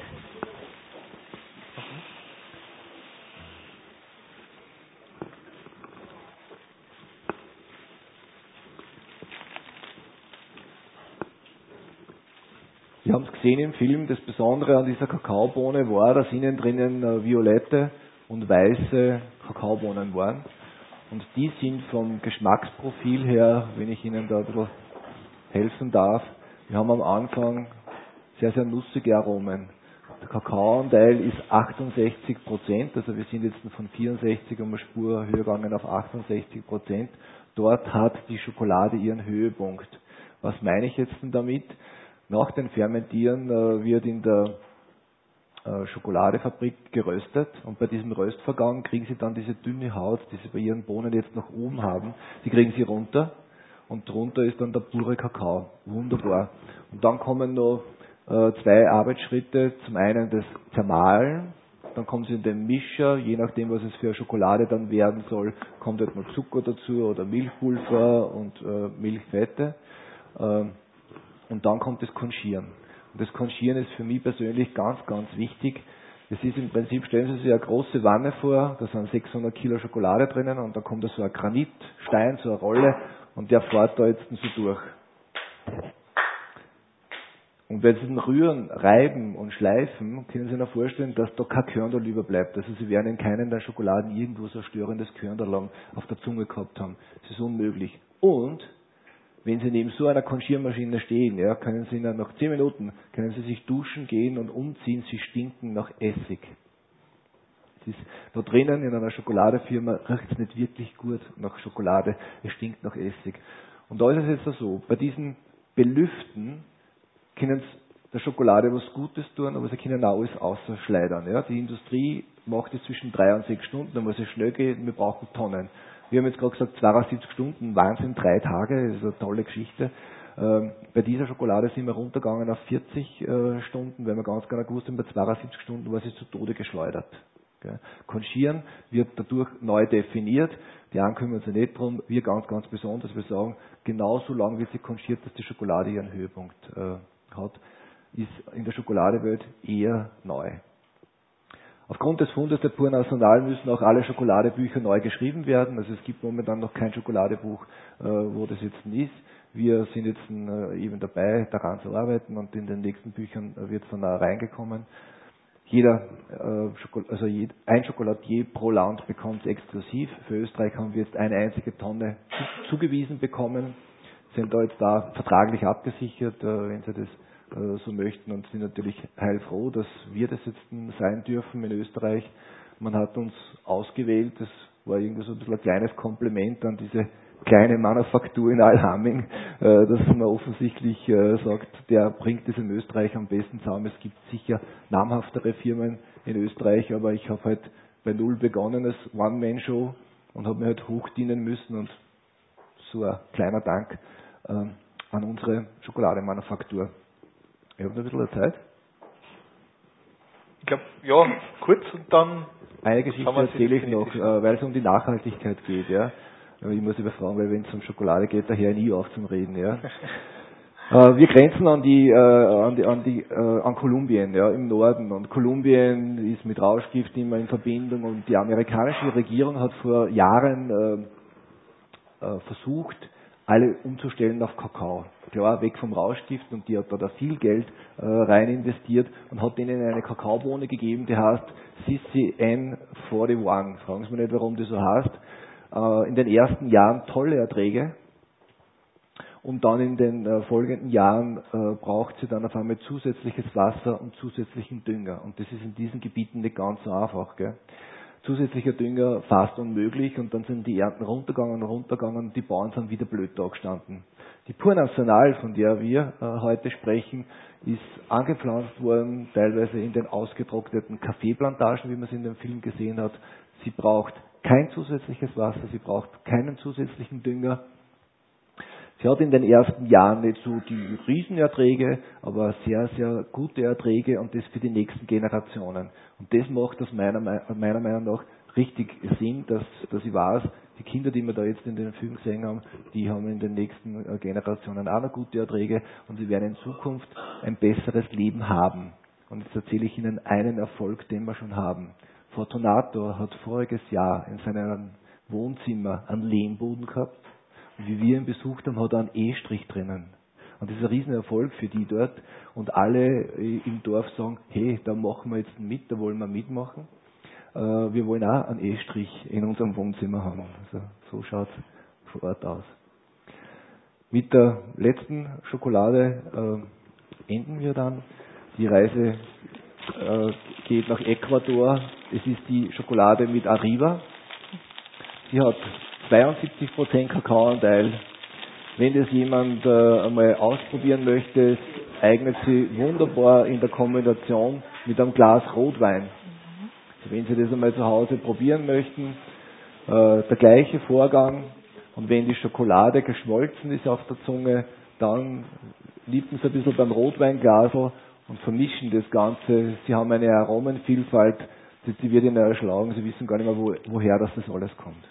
Wir haben es gesehen im Film, das Besondere an dieser Kakaobohne war, dass innen drinnen äh, violette und weiße Kakaobohnen waren. Und die sind vom Geschmacksprofil her, wenn ich Ihnen da ein bisschen helfen darf, wir haben am Anfang sehr, sehr nussige Aromen. Der Kakaoanteil ist achtundsechzig Prozent, also wir sind jetzt von vierundsechzig um eine Spur höher gegangen auf achtundsechzig Prozent. Dort hat die Schokolade ihren Höhepunkt. Was meine ich jetzt denn damit? Nach dem Fermentieren äh, wird in der äh, Schokoladefabrik geröstet und bei diesem Röstvorgang kriegen Sie dann diese dünne Haut, die Sie bei Ihren Bohnen jetzt nach oben haben, die kriegen Sie runter und drunter ist dann der pure Kakao. Wunderbar. Und dann kommen noch äh, zwei Arbeitsschritte. Zum einen das Zermahlen, dann kommen Sie in den Mischer, je nachdem was es für eine Schokolade dann werden soll, kommt halt noch Zucker dazu oder Milchpulver und äh, Milchfette. Äh, Und dann kommt das Konchieren. Und das Konchieren ist für mich persönlich ganz, ganz wichtig. Es ist im Prinzip, stellen Sie sich eine große Wanne vor, da sind sechshundert Kilo Schokolade drinnen und da kommt da so ein Granitstein, so eine Rolle und der fährt da jetzt so durch. Und bei diesem Rühren, Reiben und Schleifen können Sie sich vorstellen, dass da kein Körnerl überbleibt. Also Sie werden in keinen der Schokoladen irgendwo so ein störendes Körnerl auf der Zunge gehabt haben. Das ist unmöglich. Und wenn Sie neben so einer Konchiermaschine stehen, ja, können Sie dann nach zehn Minuten, können Sie sich duschen gehen und umziehen, Sie stinken nach Essig. Es ist, da drinnen in einer Schokoladefirma riecht es nicht wirklich gut nach Schokolade, es stinkt nach Essig. Und da ist es jetzt so, bei diesen Belüften können Sie der Schokolade was Gutes tun, aber Sie können auch alles ausschleudern. Ja. Die Industrie macht es zwischen drei und sechs Stunden, da muss es schnell gehen, wir brauchen Tonnen. Wir haben jetzt gerade gesagt, zweiundsiebzig Stunden, Wahnsinn, drei Tage, das ist eine tolle Geschichte. Ähm, bei dieser Schokolade sind wir runtergegangen auf vierzig äh, Stunden, weil wir ganz genau gewusst haben, bei zweiundsiebzig Stunden war sie zu Tode geschleudert. Gell. Konchieren wird dadurch neu definiert, die einen kümmern sich nicht drum, wir ganz, ganz besonders, wir sagen, genau so lange wird sie konchiert, dass die Schokolade ihren Höhepunkt äh, hat, ist in der Schokoladewelt eher neu. Aufgrund des Fundes der Pur National müssen auch alle Schokoladebücher neu geschrieben werden. Also es gibt momentan noch kein Schokoladebuch, äh, wo das jetzt ist. Wir sind jetzt äh, eben dabei, daran zu arbeiten und in den nächsten Büchern äh, wird es dann auch reingekommen. Jeder, äh, Schokol- also jed- ein Schokoladier pro Land bekommt es exklusiv. Für Österreich haben wir jetzt eine einzige Tonne zu- zugewiesen bekommen, sind da jetzt da vertraglich abgesichert, äh, wenn Sie das so möchten und sind natürlich heilfroh, dass wir das jetzt sein dürfen in Österreich. Man hat uns ausgewählt, das war irgendwie so ein bisschen ein kleines Kompliment an diese kleine Manufaktur in Alhaming, dass man offensichtlich sagt, der bringt es in Österreich am besten zusammen. Es gibt sicher namhaftere Firmen in Österreich, aber ich habe halt bei Null begonnen als One-Man-Show und habe mir halt hochdienen müssen und so ein kleiner Dank an unsere Schokolademanufaktur. Ich habe noch ein bisschen Zeit. Ich glaube, ja, kurz und dann... Eine Geschichte erzähle ich noch, weil es um die Nachhaltigkeit geht. Ja. Ich muss überfragen, weil wenn es um Schokolade geht, da höre ich nie auf zum Reden. Ja. Wir grenzen an die, an die, an die, an Kolumbien, ja, im Norden. Und Kolumbien ist mit Rauschgift immer in Verbindung. Und die amerikanische Regierung hat vor Jahren äh, versucht, alle umzustellen auf Kakao. Klar, weg vom Rauschgift, und die hat da, da viel Geld äh, rein investiert und hat denen eine Kakaobohne gegeben, die heißt C C N einundvierzig. Fragen Sie mich nicht, warum die so heißt. Äh, in den ersten Jahren tolle Erträge und dann in den äh, folgenden Jahren äh, braucht sie dann auf einmal zusätzliches Wasser und zusätzlichen Dünger. Und das ist in diesen Gebieten nicht ganz so einfach. Gell? zusätzlicher Dünger fast unmöglich und dann sind die Ernten runtergegangen und runtergegangen und die Bauern sind wieder blöd da gestanden. Die Pur National, von der wir äh, heute sprechen, ist angepflanzt worden, teilweise in den ausgetrockneten Kaffeeplantagen, wie man es in dem Film gesehen hat. Sie braucht kein zusätzliches Wasser, sie braucht keinen zusätzlichen Dünger. Sie hat in den ersten Jahren nicht so die Riesenerträge, aber sehr, sehr gute Erträge und das für die nächsten Generationen. Und das macht das meiner, meiner Meinung nach richtig Sinn, dass, dass ich weiß, die Kinder, die wir da jetzt in den Film gesehen haben, die haben in den nächsten Generationen auch noch gute Erträge und sie werden in Zukunft ein besseres Leben haben. Und jetzt erzähle ich Ihnen einen Erfolg, den wir schon haben. Fortunato hat voriges Jahr in seinem Wohnzimmer einen Lehmboden gehabt. Und wie wir ihn besucht haben, hat er einen E-Strich drinnen. Und das ist ein Riesenerfolg für die dort. Und alle im Dorf sagen, hey, da machen wir jetzt mit, da wollen wir mitmachen. Wir wollen auch einen E-Strich in unserem Wohnzimmer haben. Also so schaut es vor Ort aus. Mit der letzten Schokolade äh, enden wir dann. Die Reise äh, geht nach Ecuador. Es ist die Schokolade mit Arriva. Sie hat zweiundsiebzig Prozent Kakaoanteil. Wenn das jemand äh, einmal ausprobieren möchte, eignet sie wunderbar in der Kombination mit einem Glas Rotwein. Wenn Sie das einmal zu Hause probieren möchten, äh, der gleiche Vorgang. Und wenn die Schokolade geschmolzen ist auf der Zunge, dann liebten Sie ein bisschen beim Rotweinglasel und vermischen das Ganze. Sie haben eine Aromenvielfalt, die, die wird Ihnen erschlagen. Sie wissen gar nicht mehr, wo, woher das, das alles kommt.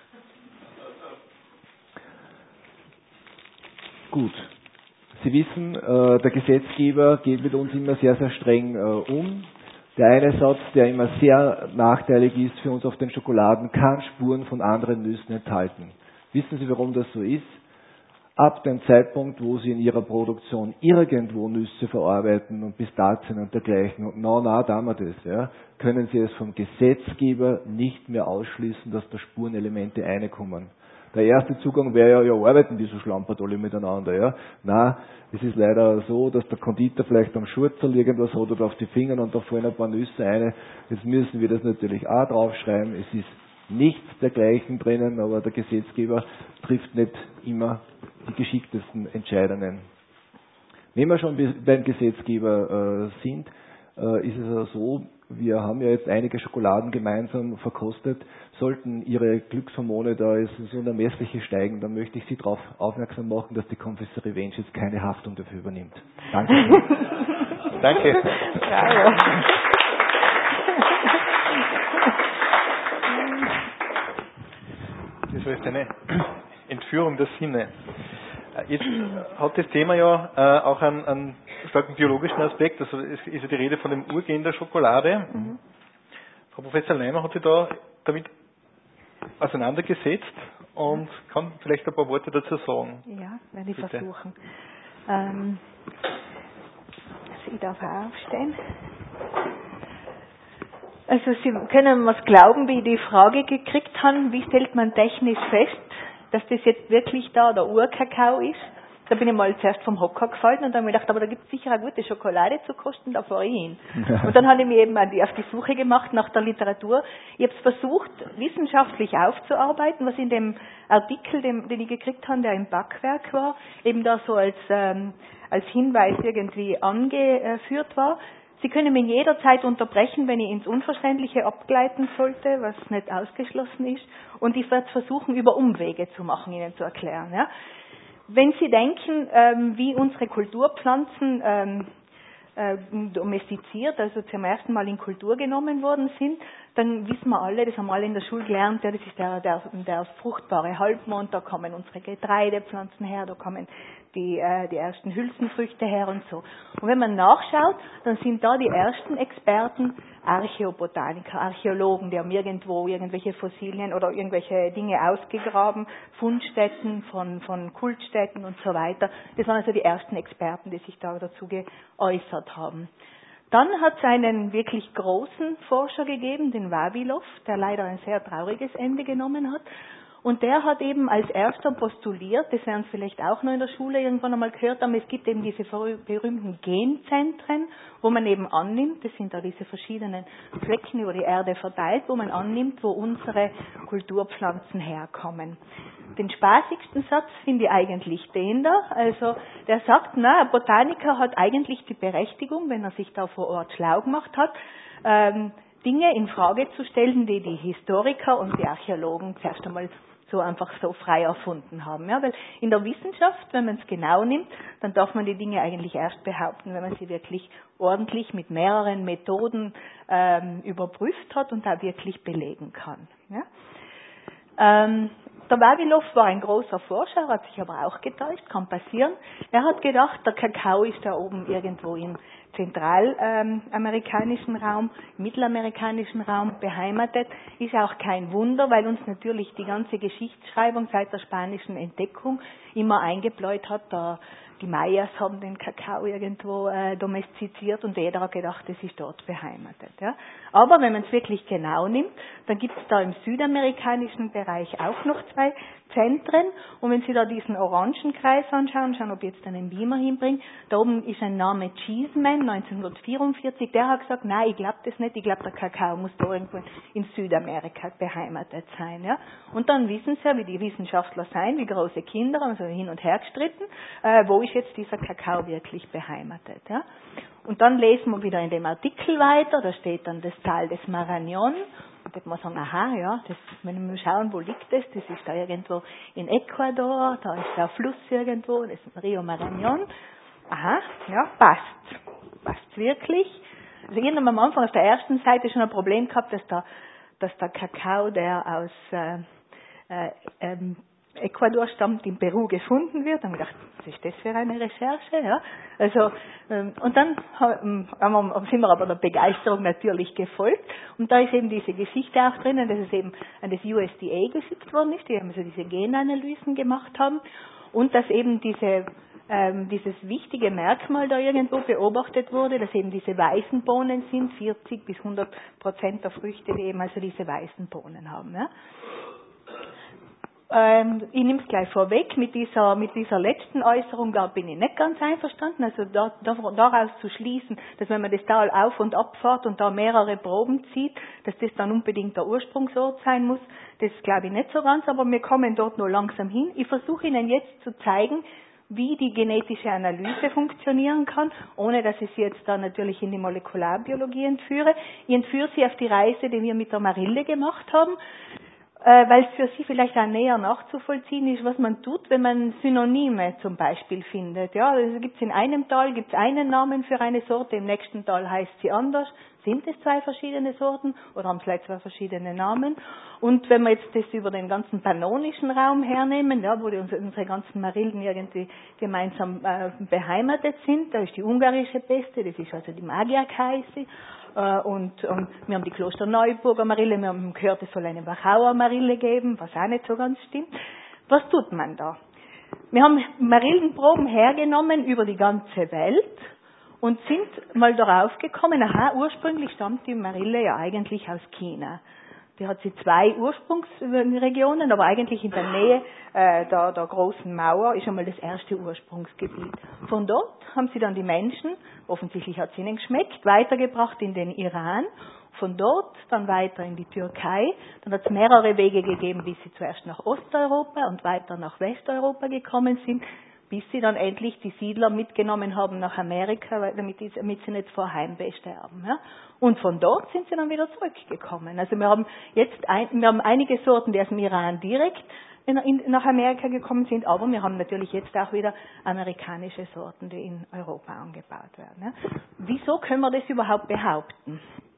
Gut. Sie wissen, äh, der Gesetzgeber geht mit uns immer sehr, sehr streng äh, um. Der eine Satz, der immer sehr nachteilig ist für uns auf den Schokoladen, kann Spuren von anderen Nüssen enthalten. Wissen Sie, warum das so ist? Ab dem Zeitpunkt, wo Sie in Ihrer Produktion irgendwo Nüsse verarbeiten und Pistazien und dergleichen, und na, na, da haben wir das, ja, können Sie es vom Gesetzgeber nicht mehr ausschließen, dass da Spurenelemente reinkommen. Der erste Zugang wäre ja, ja, arbeiten die so schlampert alle miteinander, ja. Nein, es ist leider so, dass der Konditor vielleicht am Schurzel irgendwas hat oder auf die Fingern und da fallen ein paar Nüsse rein. Jetzt müssen wir das natürlich auch draufschreiben. Es ist nichts dergleichen drinnen, aber der Gesetzgeber trifft nicht immer die geschicktesten Entscheidungen. Wenn wir schon beim Gesetzgeber äh, sind, äh, ist es also so, wir haben ja jetzt einige Schokoladen gemeinsam verkostet. Sollten Ihre Glückshormone da so unermessliche steigen, dann möchte ich Sie darauf aufmerksam machen, dass die Confisserie Wensch jetzt keine Haftung dafür übernimmt. Danke. Danke. Bravo. Das war jetzt eine Entführung der Sinne. Jetzt hat das Thema ja äh, auch einen, einen starken biologischen Aspekt. Also es ist ja die Rede von dem Urgen der Schokolade. Mhm. Frau Professor Leimer hat sich da damit auseinandergesetzt und kann vielleicht ein paar Worte dazu sagen. Ja, werde ich Bitte. versuchen. Ähm, also ich darf auch aufstehen. Also Sie können mir glauben, wie ich die Frage gekriegt habe, wie stellt man technisch fest, dass das jetzt wirklich da der Urkakao ist. Da bin ich mal zuerst vom Hocker gefallen und dann habe ich gedacht, aber da gibt es sicher eine gute Schokolade zu kosten, da fahre ich hin. Und dann habe ich mich eben auf die Suche gemacht nach der Literatur. Ich habe es versucht, wissenschaftlich aufzuarbeiten, was in dem Artikel, den, den ich gekriegt habe, der im Backwerk war, eben da so als, ähm, als Hinweis irgendwie angeführt war. Sie können mich jederzeit unterbrechen, wenn ich ins Unverständliche abgleiten sollte, was nicht ausgeschlossen ist. Und ich werde versuchen, über Umwege zu machen, Ihnen zu erklären. Ja. Wenn Sie denken, ähm, wie unsere Kulturpflanzen ähm, äh, domestiziert, also zum ersten Mal in Kultur genommen worden sind, dann wissen wir alle, das haben wir alle in der Schule gelernt, ja, das ist der, der, der fruchtbare Halbmond, da kommen unsere Getreidepflanzen her, da kommen die, äh, die ersten Hülsenfrüchte her und so. Und wenn man nachschaut, dann sind da die ersten Experten Archäobotaniker, Archäologen, die haben irgendwo irgendwelche Fossilien oder irgendwelche Dinge ausgegraben, Fundstätten von, von Kultstätten und so weiter. Das waren also die ersten Experten, die sich da dazu geäußert haben. Dann hat es einen wirklich großen Forscher gegeben, den Vavilov, der leider ein sehr trauriges Ende genommen hat. Und der hat eben als erster postuliert, das werden Sie vielleicht auch noch in der Schule irgendwann einmal gehört haben, es gibt eben diese berühmten Genzentren, wo man eben annimmt, das sind da diese verschiedenen Flecken über die Erde verteilt, wo man annimmt, wo unsere Kulturpflanzen herkommen. Den spaßigsten Satz finde ich eigentlich den da, also der sagt, na, ein Botaniker hat eigentlich die Berechtigung, wenn er sich da vor Ort schlau gemacht hat, ähm, Dinge in Frage zu stellen, die die Historiker und die Archäologen zuerst einmal so einfach so frei erfunden haben. Ja, weil in der Wissenschaft, wenn man es genau nimmt, dann darf man die Dinge eigentlich erst behaupten, wenn man sie wirklich ordentlich mit mehreren Methoden ähm, überprüft hat und da wirklich belegen kann. Ja. Ähm, der Vavilov war ein großer Forscher, hat sich aber auch getäuscht, kann passieren. Er hat gedacht, der Kakao ist da oben irgendwo im zentralamerikanischen ähm, Raum, mittelamerikanischen Raum beheimatet. Ist auch kein Wunder, weil uns natürlich die ganze Geschichtsschreibung seit der spanischen Entdeckung immer eingebläut hat, da die Mayas haben den Kakao irgendwo äh, domestiziert und jeder hat gedacht, das ist dort beheimatet. Ja. Aber wenn man es wirklich genau nimmt, dann gibt es da im südamerikanischen Bereich auch noch zwei Zentren. Und wenn Sie da diesen Orangenkreis anschauen, schauen, ob ich jetzt einen Beamer hinbringe, da oben ist ein Name Cheeseman, neunzehnhundertvierundvierzig, der hat gesagt, nein, ich glaube das nicht, ich glaube der Kakao muss da irgendwo in Südamerika beheimatet sein. Ja. Und dann wissen Sie ja, wie die Wissenschaftler sein, wie große Kinder, haben so hin und her gestritten, äh, wo ist jetzt dieser Kakao wirklich beheimatet. Ja. Und dann lesen wir wieder in dem Artikel weiter, da steht dann das Tal des Marañón. Da wird man sagen, aha, ja, das, wenn wir schauen, wo liegt das, das ist da irgendwo in Ecuador, da ist der Fluss irgendwo, das ist Rio Marañón. Aha, ja, passt. Passt wirklich. Also ich habe am Anfang auf der ersten Seite schon ein Problem gehabt, dass der, dass der Kakao, der aus äh, äh, ähm, Ecuador stammt, in Peru gefunden wird. Dann habe ich gedacht, was ist das für eine Recherche? Ja, also, ähm, und dann haben wir, sind wir aber der Begeisterung natürlich gefolgt. Und da ist eben diese Geschichte auch drinnen, dass es eben an das U S D A geschickt worden ist, die haben so diese Genanalysen gemacht haben. Und dass eben diese, ähm, dieses wichtige Merkmal da irgendwo beobachtet wurde, dass eben diese weißen Bohnen sind, vierzig bis hundert Prozent der Früchte, die eben also diese weißen Bohnen haben. Ja. Ähm, ich nehme es gleich vorweg, mit dieser, mit dieser letzten Äußerung, da bin ich nicht ganz einverstanden. Also da, da, daraus zu schließen, dass wenn man das Tal auf und ab fährt und da mehrere Proben zieht, dass das dann unbedingt der Ursprungsort sein muss, das glaube ich nicht so ganz, aber wir kommen dort nur langsam hin. Ich versuche Ihnen jetzt zu zeigen, wie die genetische Analyse funktionieren kann, ohne dass ich Sie jetzt da natürlich in die Molekularbiologie entführe. Ich entführe Sie auf die Reise, die wir mit der Marille gemacht haben, weil es für Sie vielleicht auch näher nachzuvollziehen ist, was man tut, wenn man Synonyme zum Beispiel findet. Ja, also gibt es in einem Tal gibt's einen Namen für eine Sorte, im nächsten Tal heißt sie anders. Sind es zwei verschiedene Sorten oder haben es vielleicht zwei verschiedene Namen? Und wenn wir jetzt das über den ganzen pannonischen Raum hernehmen, ja, wo die, unsere ganzen Marillen irgendwie gemeinsam äh, beheimatet sind, da ist die ungarische Peste, das ist also die Magyar-Kajsi. Und, und wir haben die Klosterneuburger Marille, wir haben gehört, es soll eine Wachauer Marille geben, was auch nicht so ganz stimmt. Was tut man da? Wir haben Marillenproben hergenommen über die ganze Welt und sind mal darauf gekommen, aha, ursprünglich stammt die Marille ja eigentlich aus China. Die hat sie zwei Ursprungsregionen, aber eigentlich in der Nähe äh, der, der großen Mauer ist einmal das erste Ursprungsgebiet. Von dort haben sie dann die Menschen, offensichtlich hat es ihnen geschmeckt, weitergebracht in den Iran, von dort dann weiter in die Türkei. Dann hat es mehrere Wege gegeben, bis sie zuerst nach Osteuropa und weiter nach Westeuropa gekommen sind, bis sie dann endlich die Siedler mitgenommen haben nach Amerika, damit, die, damit sie nicht vor Heimweh sterben. Ja. Und von dort sind sie dann wieder zurückgekommen. Also wir haben jetzt ein, wir haben einige Sorten, die aus dem Iran direkt in, in, nach Amerika gekommen sind, aber wir haben natürlich jetzt auch wieder amerikanische Sorten, die in Europa angebaut werden. Ja. Wieso können wir das überhaupt behaupten?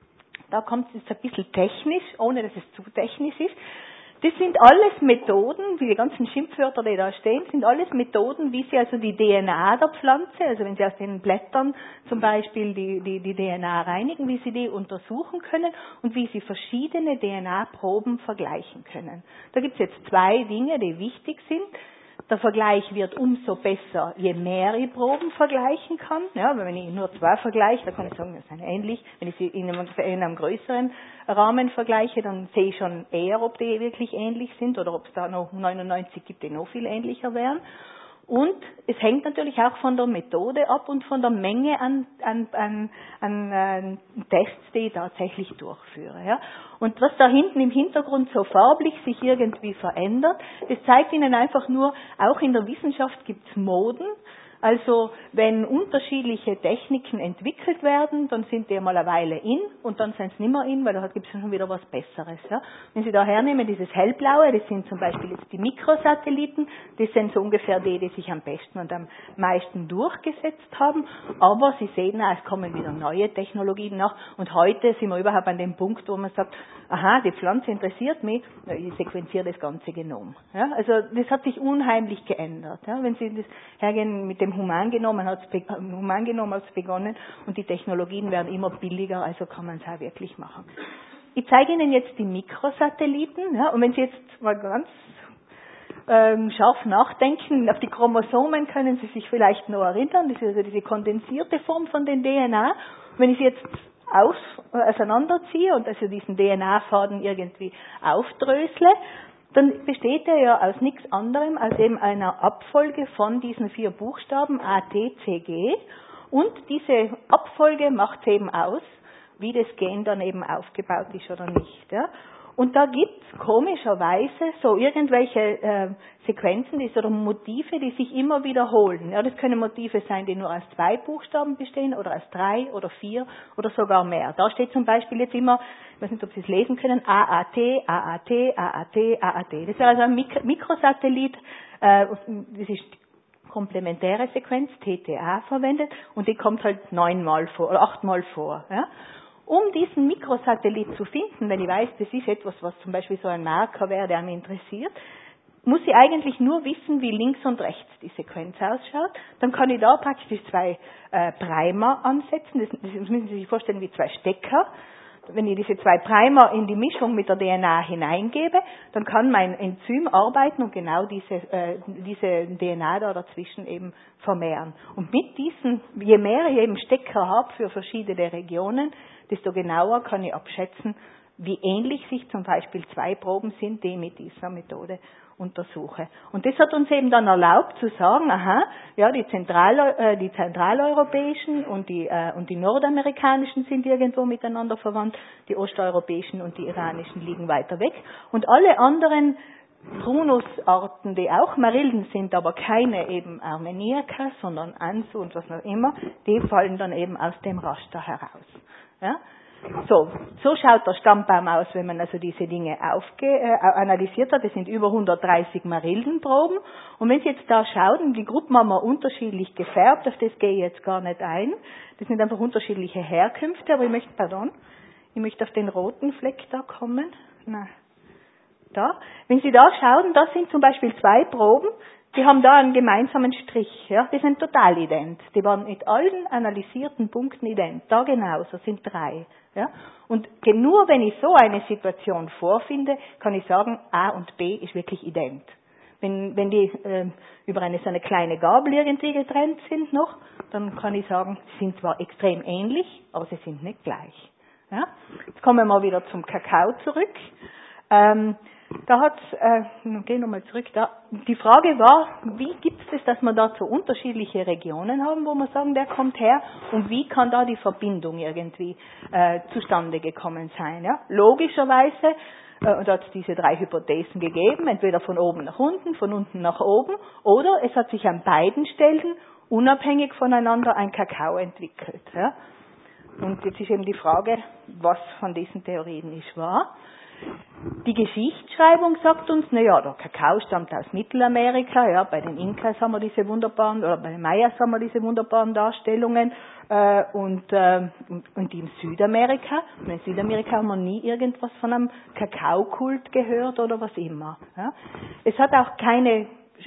Da kommt es jetzt ein bisschen technisch, ohne dass es zu technisch ist. Das sind alles Methoden, wie die ganzen Schimpfwörter, die da stehen, sind alles Methoden, wie Sie also die D N A der Pflanze, also wenn Sie aus den Blättern zum Beispiel die, die, die D N A reinigen, wie Sie die untersuchen können und wie Sie verschiedene D N A-Proben vergleichen können. Da gibt es jetzt zwei Dinge, die wichtig sind. Der Vergleich wird umso besser, je mehr ich Proben vergleichen kann. Ja, wenn ich nur zwei vergleiche, dann kann ich sagen, das sind ähnlich. Wenn ich sie in einem, in einem größeren Rahmen vergleiche, dann sehe ich schon eher, ob die wirklich ähnlich sind oder ob es da noch neunundneunzig gibt, die noch viel ähnlicher wären. Und es hängt natürlich auch von der Methode ab und von der Menge an, an, an, an äh, Tests, die ich tatsächlich durchführe. Ja. Und was da hinten im Hintergrund so farblich sich irgendwie verändert, das zeigt Ihnen einfach nur, auch in der Wissenschaft gibt es Moden. Also wenn unterschiedliche Techniken entwickelt werden, dann sind die mal eine Weile in und dann sind sie nicht mehr in, weil da gibt es schon wieder was Besseres. Ja. Wenn Sie da hernehmen, dieses hellblaue, das sind zum Beispiel jetzt die Mikrosatelliten, das sind so ungefähr die, die sich am besten und am meisten durchgesetzt haben, aber Sie sehen auch, es kommen wieder neue Technologien nach und heute sind wir überhaupt an dem Punkt, wo man sagt, aha, die Pflanze interessiert mich, ich sequenziere das ganze Genom. Ja. Also das hat sich unheimlich geändert. Ja. Wenn Sie das hergehen mit dem Humangenom, hat es Humangenom hat's begonnen und die Technologien werden immer billiger, also kann man es auch wirklich machen. Ich zeige Ihnen jetzt die Mikrosatelliten, ja, und wenn Sie jetzt mal ganz ähm, scharf nachdenken, auf die Chromosomen können Sie sich vielleicht noch erinnern, das ist also diese kondensierte Form von den D N A. Und wenn ich sie jetzt aus, äh, auseinanderziehe und also diesen D N A-Faden irgendwie aufdrösle, dann besteht er ja aus nichts anderem als eben einer Abfolge von diesen vier Buchstaben A, T, C, G. Und diese Abfolge macht eben aus, wie das Gen dann eben aufgebaut ist oder nicht. Ja. Und da gibt es komischerweise so irgendwelche äh, Sequenzen die, oder Motive, die sich immer wiederholen. Ja, das können Motive sein, die nur aus zwei Buchstaben bestehen oder aus drei oder vier oder sogar mehr. Da steht zum Beispiel jetzt immer, ich weiß nicht, ob Sie es lesen können, A A T, A A T, A A T, A A T. Das ist also ein Mik- Mikrosatellit, äh, das ist komplementäre Sequenz, T T A verwendet und die kommt halt neunmal vor oder achtmal vor. Ja. Um diesen Mikrosatellit zu finden, wenn ich weiß, das ist etwas, was zum Beispiel so ein Marker wäre, der mich interessiert, muss ich eigentlich nur wissen, wie links und rechts die Sequenz ausschaut. Dann kann ich da praktisch zwei äh, Primer ansetzen. Das, das müssen Sie sich vorstellen wie zwei Stecker. Wenn ich diese zwei Primer in die Mischung mit der D N A hineingebe, dann kann mein Enzym arbeiten und genau diese, äh, diese D N A da dazwischen eben vermehren. Und mit diesen, je mehr ich eben Stecker habe für verschiedene Regionen, desto genauer kann ich abschätzen, wie ähnlich sich zum Beispiel zwei Proben sind, die ich mit dieser Methode untersuche. Und das hat uns eben dann erlaubt zu sagen, aha, ja, die, Zentral, äh, die zentraleuropäischen und die, äh, und die nordamerikanischen sind irgendwo miteinander verwandt, die osteuropäischen und die iranischen liegen weiter weg. Und alle anderen Prunusarten, die auch Marillen sind, aber keine eben Armeniaca, sondern Ansu und was noch immer, die fallen dann eben aus dem Raster heraus. Ja? So, so schaut der Stammbaum aus, wenn man also diese Dinge aufge, äh, analysiert hat. Das sind über hundertdreißig Marillenproben. Und wenn Sie jetzt da schauen, die Gruppen haben wir unterschiedlich gefärbt, auf das gehe ich jetzt gar nicht ein. Das sind einfach unterschiedliche Herkünfte, aber ich möchte, pardon, ich möchte auf den roten Fleck da kommen. Na, da. Wenn Sie da schauen, das sind zum Beispiel zwei Proben, die haben da einen gemeinsamen Strich, ja, die sind total ident. Die waren mit allen analysierten Punkten ident. Da genauso, sind drei, ja. Und nur wenn ich so eine Situation vorfinde, kann ich sagen, A und B ist wirklich ident. Wenn, wenn die äh, über eine so eine kleine Gabel irgendwie getrennt sind noch, dann kann ich sagen, sie sind zwar extrem ähnlich, aber sie sind nicht gleich. Ja. Jetzt kommen wir mal wieder zum Kakao zurück. Ähm, Da hat, äh, gehen wir mal zurück, da, die Frage war, wie gibt es, dass wir da so unterschiedliche Regionen haben, wo wir sagen, der kommt her und wie kann da die Verbindung irgendwie äh, zustande gekommen sein. Ja? Logischerweise, äh, da hat es diese drei Hypothesen gegeben, entweder von oben nach unten, von unten nach oben, oder es hat sich an beiden Stellen unabhängig voneinander ein Kakao entwickelt. Ja? Und jetzt ist eben die Frage, was von diesen Theorien ist wahr. Die Geschichtsschreibung sagt uns, na ja, der Kakao stammt aus Mittelamerika, ja, bei den Inkas haben wir diese wunderbaren, oder bei den Mayas haben wir diese wunderbaren Darstellungen, äh, und, äh, und, und in Südamerika, und in Südamerika haben wir nie irgendwas von einem Kakaokult gehört oder was immer, ja. Es hat auch keine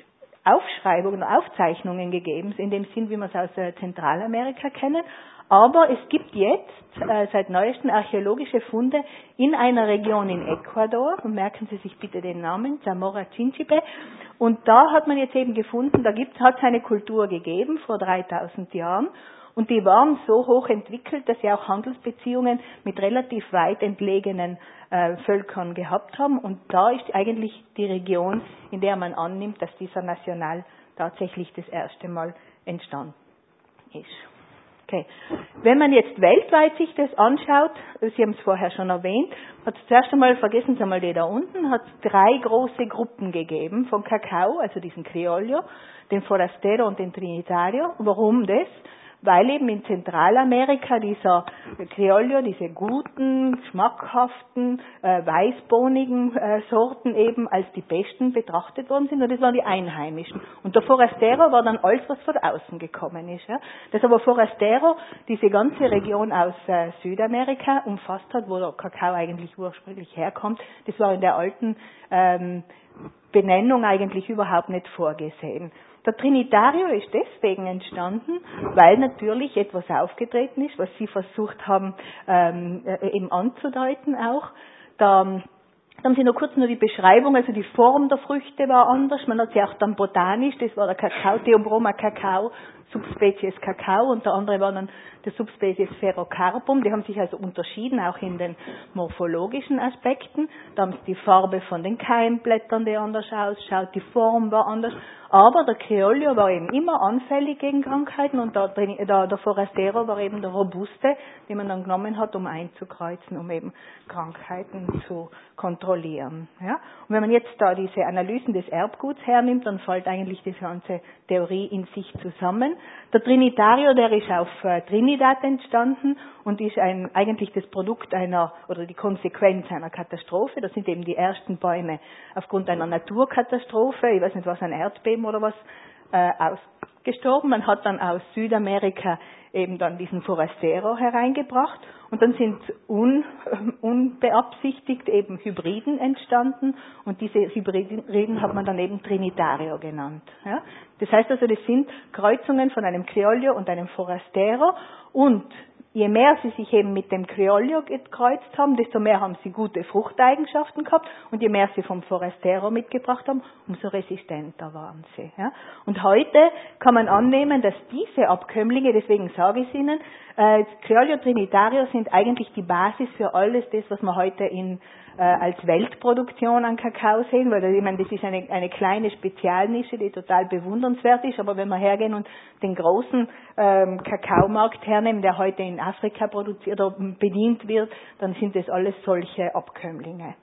Aufschreibungen, Aufzeichnungen gegeben, in dem Sinn, wie wir es aus äh, Zentralamerika kennen. Aber es gibt jetzt äh, seit neuesten archäologische Funde in einer Region in Ecuador, und merken Sie sich bitte den Namen, Zamora Chinchipe, und da hat man jetzt eben gefunden, da gibt, hat es eine Kultur gegeben vor dreitausend Jahren, und die waren so hoch entwickelt, dass sie auch Handelsbeziehungen mit relativ weit entlegenen äh, Völkern gehabt haben, und da ist eigentlich die Region, in der man annimmt, dass dieser National tatsächlich das erste Mal entstanden ist. Okay. Wenn man jetzt weltweit sich das anschaut, Sie haben es vorher schon erwähnt, hat es zuerst einmal, vergessen Sie mal die da unten, hat es drei große Gruppen gegeben von Kakao, also diesen Criollo, den Forastero und den Trinitario. Warum das? Weil eben in Zentralamerika dieser Criollo, diese guten, schmackhaften, äh, weißbohnigen äh, Sorten eben als die besten betrachtet worden sind, und das waren die Einheimischen. Und der Forastero war dann alles, was von außen gekommen ist. Ja. Das aber Forastero diese ganze Region aus äh, Südamerika umfasst hat, wo der Kakao eigentlich ursprünglich herkommt, das war in der alten ähm, Benennung eigentlich überhaupt nicht vorgesehen. Der Trinitario ist deswegen entstanden, weil natürlich etwas aufgetreten ist, was Sie versucht haben ähm, eben anzudeuten auch. Da, da haben Sie noch kurz nur die Beschreibung, also die Form der Früchte war anders. Man hat sie auch dann botanisch, das war der Kakao, Theobroma Kakao, Subspezies Kakao, und der andere war dann der Subspezies Ferrocarpum. Die haben sich also unterschieden, auch in den morphologischen Aspekten. Da haben Sie die Farbe von den Keimblättern, die anders ausschaut, die Form war anders. Aber der Criollo war eben immer anfällig gegen Krankheiten, und der, der, der Forastero war eben der Robuste, den man dann genommen hat, um einzukreuzen, um eben Krankheiten zu kontrollieren. Ja? Und wenn man jetzt da diese Analysen des Erbguts hernimmt, dann fällt eigentlich die ganze Theorie in sich zusammen. Der Trinitario, der ist auf äh, Trinidad entstanden und ist ein, eigentlich das Produkt einer, oder die Konsequenz einer Katastrophe. Das sind eben die ersten Bäume aufgrund einer Naturkatastrophe, ich weiß nicht was, ein Erdbeben oder was, äh, ausgestorben. Man hat dann aus Südamerika eben dann diesen Forastero hereingebracht, und dann sind un, unbeabsichtigt eben Hybriden entstanden, und diese Hybriden hat man dann eben Trinitario genannt. Ja? Das heißt also, das sind Kreuzungen von einem Criollo und einem Forastero, und je mehr sie sich eben mit dem Criollo gekreuzt haben, desto mehr haben sie gute Fruchteigenschaften gehabt, und je mehr sie vom Forastero mitgebracht haben, umso resistenter waren sie. Ja? Und heute kann man annehmen, dass diese Abkömmlinge, deswegen sage ich es Ihnen, äh, Criollo Trinitario sind eigentlich die Basis für alles das, was wir heute in äh, als Weltproduktion an Kakao sehen, weil ich meine, das ist eine, eine kleine Spezialnische, die total bewundernswert ist, aber wenn wir hergehen und den großen ähm, Kakaomarkt hernehmen, der heute in Afrika produziert oder bedient wird, dann sind das alles solche Abkömmlinge.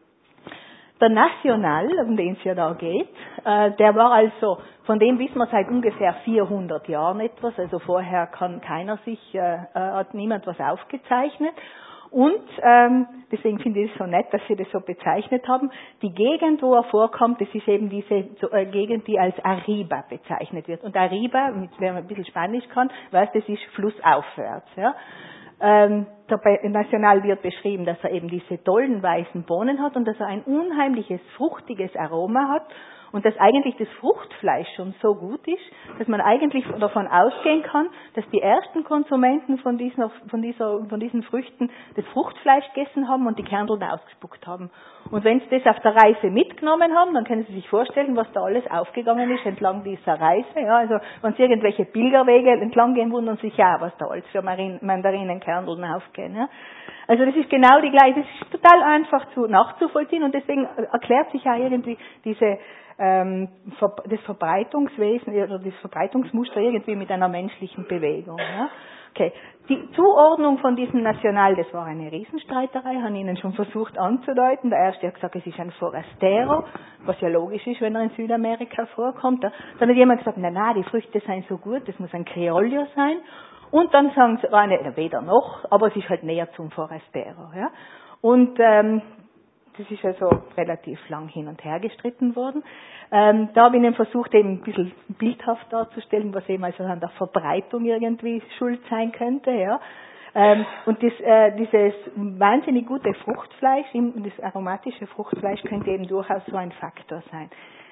Der National, um den es ja da geht, äh, der war also, von dem wissen wir seit ungefähr vierhundert Jahren etwas, also vorher kann keiner sich, äh, hat niemand was aufgezeichnet. Und ähm, deswegen finde ich es so nett, dass Sie das so bezeichnet haben. Die Gegend, wo er vorkommt, das ist eben diese so, äh, Gegend, die als Arriba bezeichnet wird. Und Arriba, wer ein bisschen Spanisch kann, weiß, das ist flussaufwärts. Ja. Ähm, der National wird beschrieben, dass er eben diese tollen weißen Bohnen hat und dass er ein unheimliches, fruchtiges Aroma hat. Und dass eigentlich das Fruchtfleisch schon so gut ist, dass man eigentlich davon ausgehen kann, dass die ersten Konsumenten von, dieser, von, dieser, von diesen Früchten das Fruchtfleisch gegessen haben und die Kerneln ausgespuckt haben. Und wenn sie das auf der Reise mitgenommen haben, dann können Sie sich vorstellen, was da alles aufgegangen ist entlang dieser Reise. Ja, also wenn Sie irgendwelche Pilgerwege entlang gehen, wundern Sie sich ja, was da alles für Mandarinenkerneln aufgehen. Ja. Also das ist genau die gleiche, das ist total einfach zu, nachzuvollziehen, und deswegen erklärt sich ja irgendwie diese ähm, das Verbreitungswesen oder das Verbreitungsmuster irgendwie mit einer menschlichen Bewegung. Ja. Okay. Die Zuordnung von diesem National, das war eine Riesenstreiterei, habe ich Ihnen schon versucht anzudeuten. Der erste hat gesagt, es ist ein Forastero, was ja logisch ist, wenn er in Südamerika vorkommt. Dann hat jemand gesagt, na na, die Früchte seien so gut, das muss ein Criollo sein. Und dann sagen sie, ah, ne, weder noch, aber es ist halt näher zum Forastero. Ja. Und ähm, das ist also relativ lang hin und her gestritten worden. Ähm, da habe ich Ihnen versucht, eben ein bisschen bildhaft darzustellen, was eben also an der Verbreitung irgendwie schuld sein könnte. Ja. Ähm, und das, äh, dieses wahnsinnig gute Fruchtfleisch, das aromatische Fruchtfleisch, könnte eben durchaus so ein Faktor sein.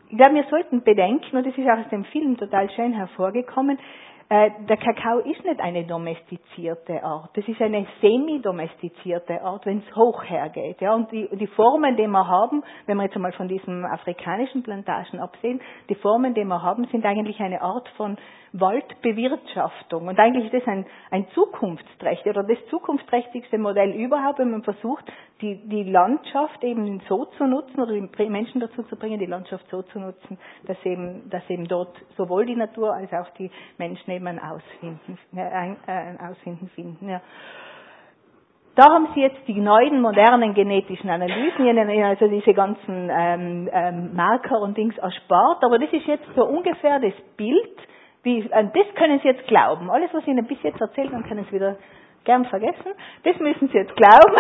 ich glaube, wir sollten bedenken, und das ist auch aus dem Film total schön hervorgekommen, äh, der Kakao ist nicht eine domestizierte Art. Das ist eine semi-domestizierte Art, wenn es hoch hergeht. Ja, und die, die Formen, die wir haben, wenn wir jetzt einmal von diesen afrikanischen Plantagen absehen, die Formen, die wir haben, sind eigentlich eine Art von Waldbewirtschaftung. Und eigentlich ist das ein, ein zukunftsträchtig oder das zukunftsträchtigste Modell überhaupt, wenn man versucht, die, die Landschaft eben so zu nutzen oder die Menschen dazu zu bringen, die Landschaft so zu nutzen, dass eben, dass eben dort sowohl die Natur als auch die Menschen eben ein Ausfinden, ein, ein Ausfinden finden. Ja. Da haben Sie jetzt die neuen, modernen genetischen Analysen, Ihnen also diese ganzen ähm, ähm, Marker und Dings erspart, aber das ist jetzt so ungefähr das Bild, wie, an das können Sie jetzt glauben. Alles, was ich Ihnen bis jetzt erzählt habe, können Sie wieder gern vergessen. Das müssen Sie jetzt glauben.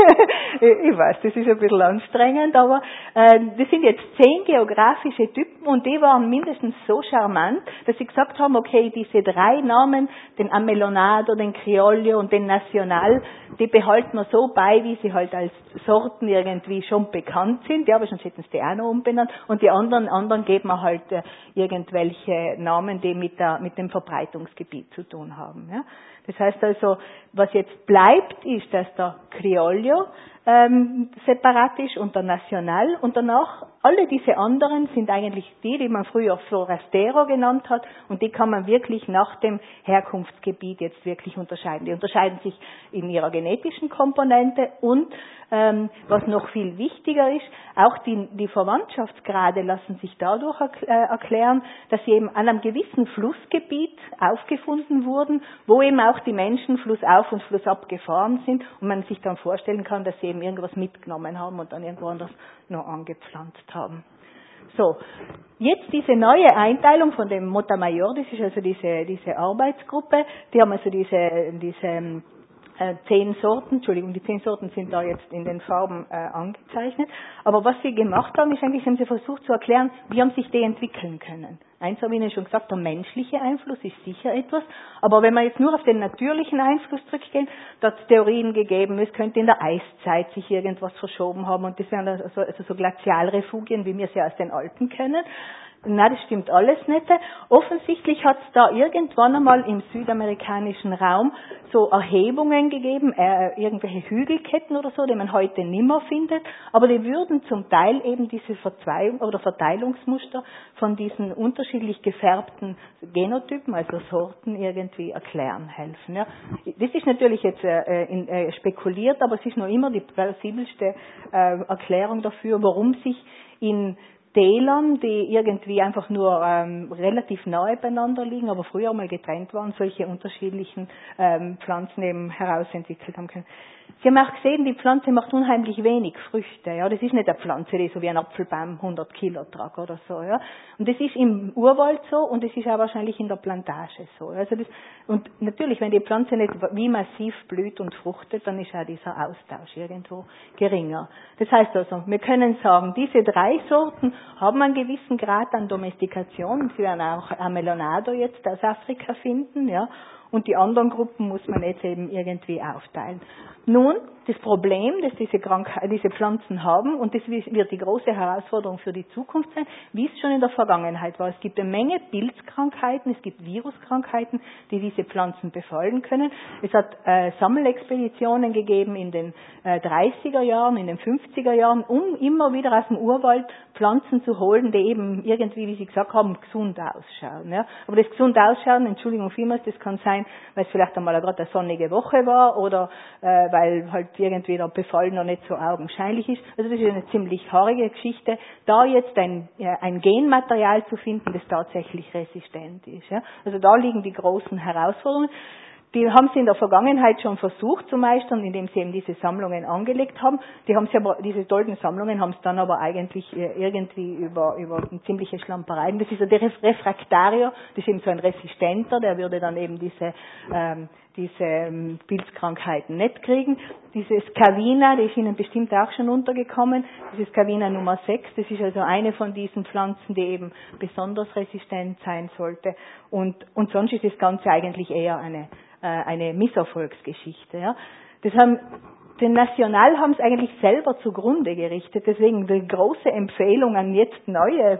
Ich weiß, das ist ein bisschen anstrengend, aber äh, das sind jetzt zehn geografische Typen und die waren mindestens so charmant, dass sie gesagt haben, okay, diese drei Namen, den Amelonado, den Criollo und den Nacional, die behalten wir so bei, wie sie halt als Sorten irgendwie schon bekannt sind. Ja, aber sonst hätten sie die auch noch umbenannt. Und die anderen, anderen geben wir halt äh, irgendwelche Namen, die mit, der, mit dem Verbreitungsgebiet zu tun haben. Ja. Das heißt also, was jetzt bleibt, ist, dass der Criollo ähm, separat ist und der Nacional und danach alle diese anderen sind eigentlich die, die man früher Forastero genannt hat und die kann man wirklich nach dem Herkunftsgebiet jetzt wirklich unterscheiden. Die unterscheiden sich in ihrer genetischen Komponente und ähm, was noch viel wichtiger ist, auch die, die Verwandtschaftsgrade lassen sich dadurch äh, erklären, dass sie eben an einem gewissen Flussgebiet aufgefunden wurden, wo eben auch die Menschen flussauf und flussab gefahren sind und man sich dann vorstellen kann, dass sie eben irgendwas mitgenommen haben und dann irgendwo anders noch angepflanzt haben. So, jetzt diese neue Einteilung von dem Montamayor, das ist also diese, diese Arbeitsgruppe, die haben also diese, diese äh, zehn Sorten, Entschuldigung, die zehn Sorten sind da jetzt in den Farben äh, angezeichnet, aber was sie gemacht haben, ist eigentlich, haben sie versucht zu erklären, wie haben sich die entwickeln können. Eins habe ich Ihnen schon gesagt, der menschliche Einfluss ist sicher etwas, aber wenn wir jetzt nur auf den natürlichen Einfluss zurückgehen, da hat es Theorien gegeben, es könnte in der Eiszeit sich irgendwas verschoben haben und das wären also, also so Glazialrefugien, wie wir sie aus den Alpen kennen. Nein, das stimmt alles nicht. Offensichtlich hat es da irgendwann einmal im südamerikanischen Raum so Erhebungen gegeben, äh, irgendwelche Hügelketten oder so, die man heute nimmer findet, aber die würden zum Teil eben diese Verzweig- oder Verteilungsmuster von diesen unterschiedlich gefärbten Genotypen, also Sorten, irgendwie erklären helfen. Ja. Das ist natürlich jetzt äh, in, äh, spekuliert, aber es ist noch immer die plausibelste äh, Erklärung dafür, warum sich in Tälern, die irgendwie einfach nur ähm, relativ nahe beieinander liegen, aber früher mal getrennt waren, solche unterschiedlichen ähm, Pflanzen eben herausentwickelt haben können. Sie haben auch gesehen, die Pflanze macht unheimlich wenig Früchte. Ja, das ist nicht eine Pflanze, die so wie ein Apfelbaum hundert Kilo tragt oder so. Ja, und das ist im Urwald so und das ist auch wahrscheinlich in der Plantage so. Also das, und natürlich, wenn die Pflanze nicht wie massiv blüht und fruchtet, dann ist auch dieser Austausch irgendwo geringer. Das heißt also, wir können sagen, diese drei Sorten haben einen gewissen Grad an Domestikation. Sie werden auch Amelonado jetzt aus Afrika finden, ja. Und die anderen Gruppen muss man jetzt eben irgendwie aufteilen. Nun, das Problem, das diese, Krankheit, diese Pflanzen haben, und das wird die große Herausforderung für die Zukunft sein, wie es schon in der Vergangenheit war. Es gibt eine Menge Pilzkrankheiten, es gibt Viruskrankheiten, die diese Pflanzen befallen können. Es hat äh, Sammelexpeditionen gegeben in den äh, dreißiger Jahren, in den fünfziger Jahren, um immer wieder aus dem Urwald Pflanzen zu holen, die eben irgendwie, wie Sie gesagt haben, gesund ausschauen. Ja. Aber das gesund ausschauen, Entschuldigung vielmals, das kann sein, weil es vielleicht einmal gerade eine sonnige Woche war oder äh, weil halt irgendwie der Befall noch nicht so augenscheinlich ist. Also das ist eine ziemlich haarige Geschichte, da jetzt ein, ja, ein Genmaterial zu finden, das tatsächlich resistent ist. Ja. Also da liegen die großen Herausforderungen. Die haben sie in der Vergangenheit schon versucht zu meistern, indem sie eben diese Sammlungen angelegt haben. Die haben sie aber, diese tollen Sammlungen haben es dann aber eigentlich irgendwie über, über eine ziemliche Schlamperei. Das ist der Refraktarier, das ist eben so ein Resistenter, der würde dann eben diese, ähm, diese ähm, Pilzkrankheiten nicht kriegen. Dieses Cavina, die ist Ihnen bestimmt auch schon untergekommen, dieses Cavina Nummer sechs, das ist also eine von diesen Pflanzen, die eben besonders resistent sein sollte. Und, und sonst ist das Ganze eigentlich eher eine eine Misserfolgsgeschichte. Ja. Das haben, den National haben es eigentlich selber zugrunde gerichtet, deswegen die große Empfehlung an jetzt neue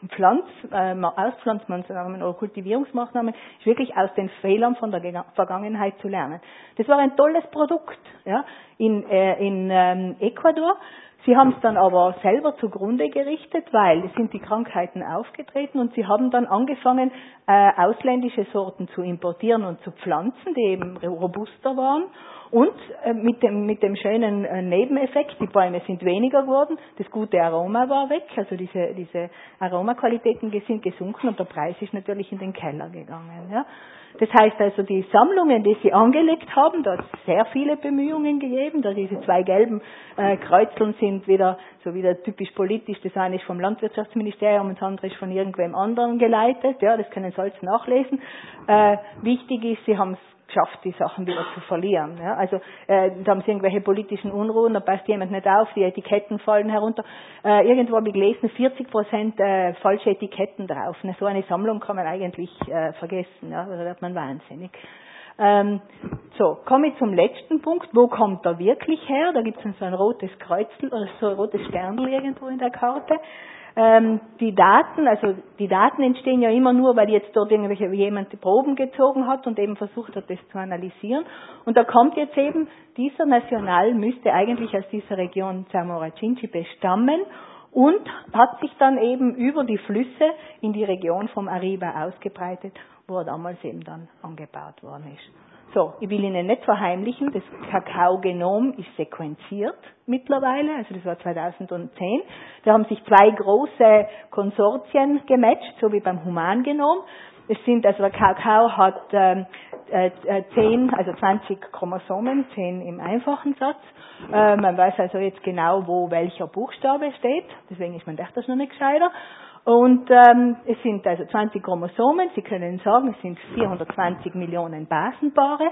Pflanz, äh, Auspflanzmaßnahmen oder Kultivierungsmaßnahmen ist wirklich aus den Fehlern von der Gega- Vergangenheit zu lernen. Das war ein tolles Produkt, ja, in, äh, in ähm, Ecuador. Sie haben es dann aber selber zugrunde gerichtet, weil es sind die Krankheiten aufgetreten und sie haben dann angefangen, äh, ausländische Sorten zu importieren und zu pflanzen, die eben robuster waren. Und äh, mit dem, mit dem schönen äh, Nebeneffekt, die Bäume sind weniger geworden, das gute Aroma war weg, also diese, diese Aromaqualitäten sind gesunken und der Preis ist natürlich in den Keller gegangen. Ja. Das heißt also, die Sammlungen, die sie angelegt haben, da hat es sehr viele Bemühungen gegeben, da diese zwei gelben äh, Kreuzeln sind wieder, so wieder typisch politisch, das eine ist vom Landwirtschaftsministerium und das andere ist von irgendwem anderen geleitet, ja, das können Sie alles nachlesen. Äh, wichtig ist, sie haben es geschafft, die Sachen wieder zu verlieren. Ja, also äh, da haben sie irgendwelche politischen Unruhen, da passt jemand nicht auf, die Etiketten fallen herunter. Äh, irgendwo habe ich gelesen, vierzig Prozent äh, falsche Etiketten drauf. Ne, so eine Sammlung kann man eigentlich äh, vergessen, ja, da wird man wahnsinnig. Ähm, so, komme ich zum letzten Punkt. Wo kommt er wirklich her? Da gibt es so ein rotes Kreuzel oder so ein rotes Sternl irgendwo in der Karte. Ähm, die Daten, also die Daten entstehen ja immer nur, weil jetzt dort irgendwelche jemand die Proben gezogen hat und eben versucht hat, das zu analysieren. Und da kommt jetzt eben, dieser National müsste eigentlich aus dieser Region Zamora-Chinchipe stammen und hat sich dann eben über die Flüsse in die Region vom Ariba ausgebreitet, wo er damals eben dann angebaut worden ist. So, ich will Ihnen nicht verheimlichen, das Kakao-Genom ist sequenziert mittlerweile, also das war zweitausendzehn. Da haben sich zwei große Konsortien gematcht, so wie beim Humangenom. Es sind, also der Kakao hat äh, äh, zehn, also zwanzig Chromosomen, zehn im einfachen Satz. Äh, man weiß also jetzt genau, wo welcher Buchstabe steht, deswegen ist man dachte das noch nicht gescheiter. Und ähm, es sind also zwanzig Chromosomen, Sie können sagen, es sind vierhundertzwanzig Millionen Basenpaare.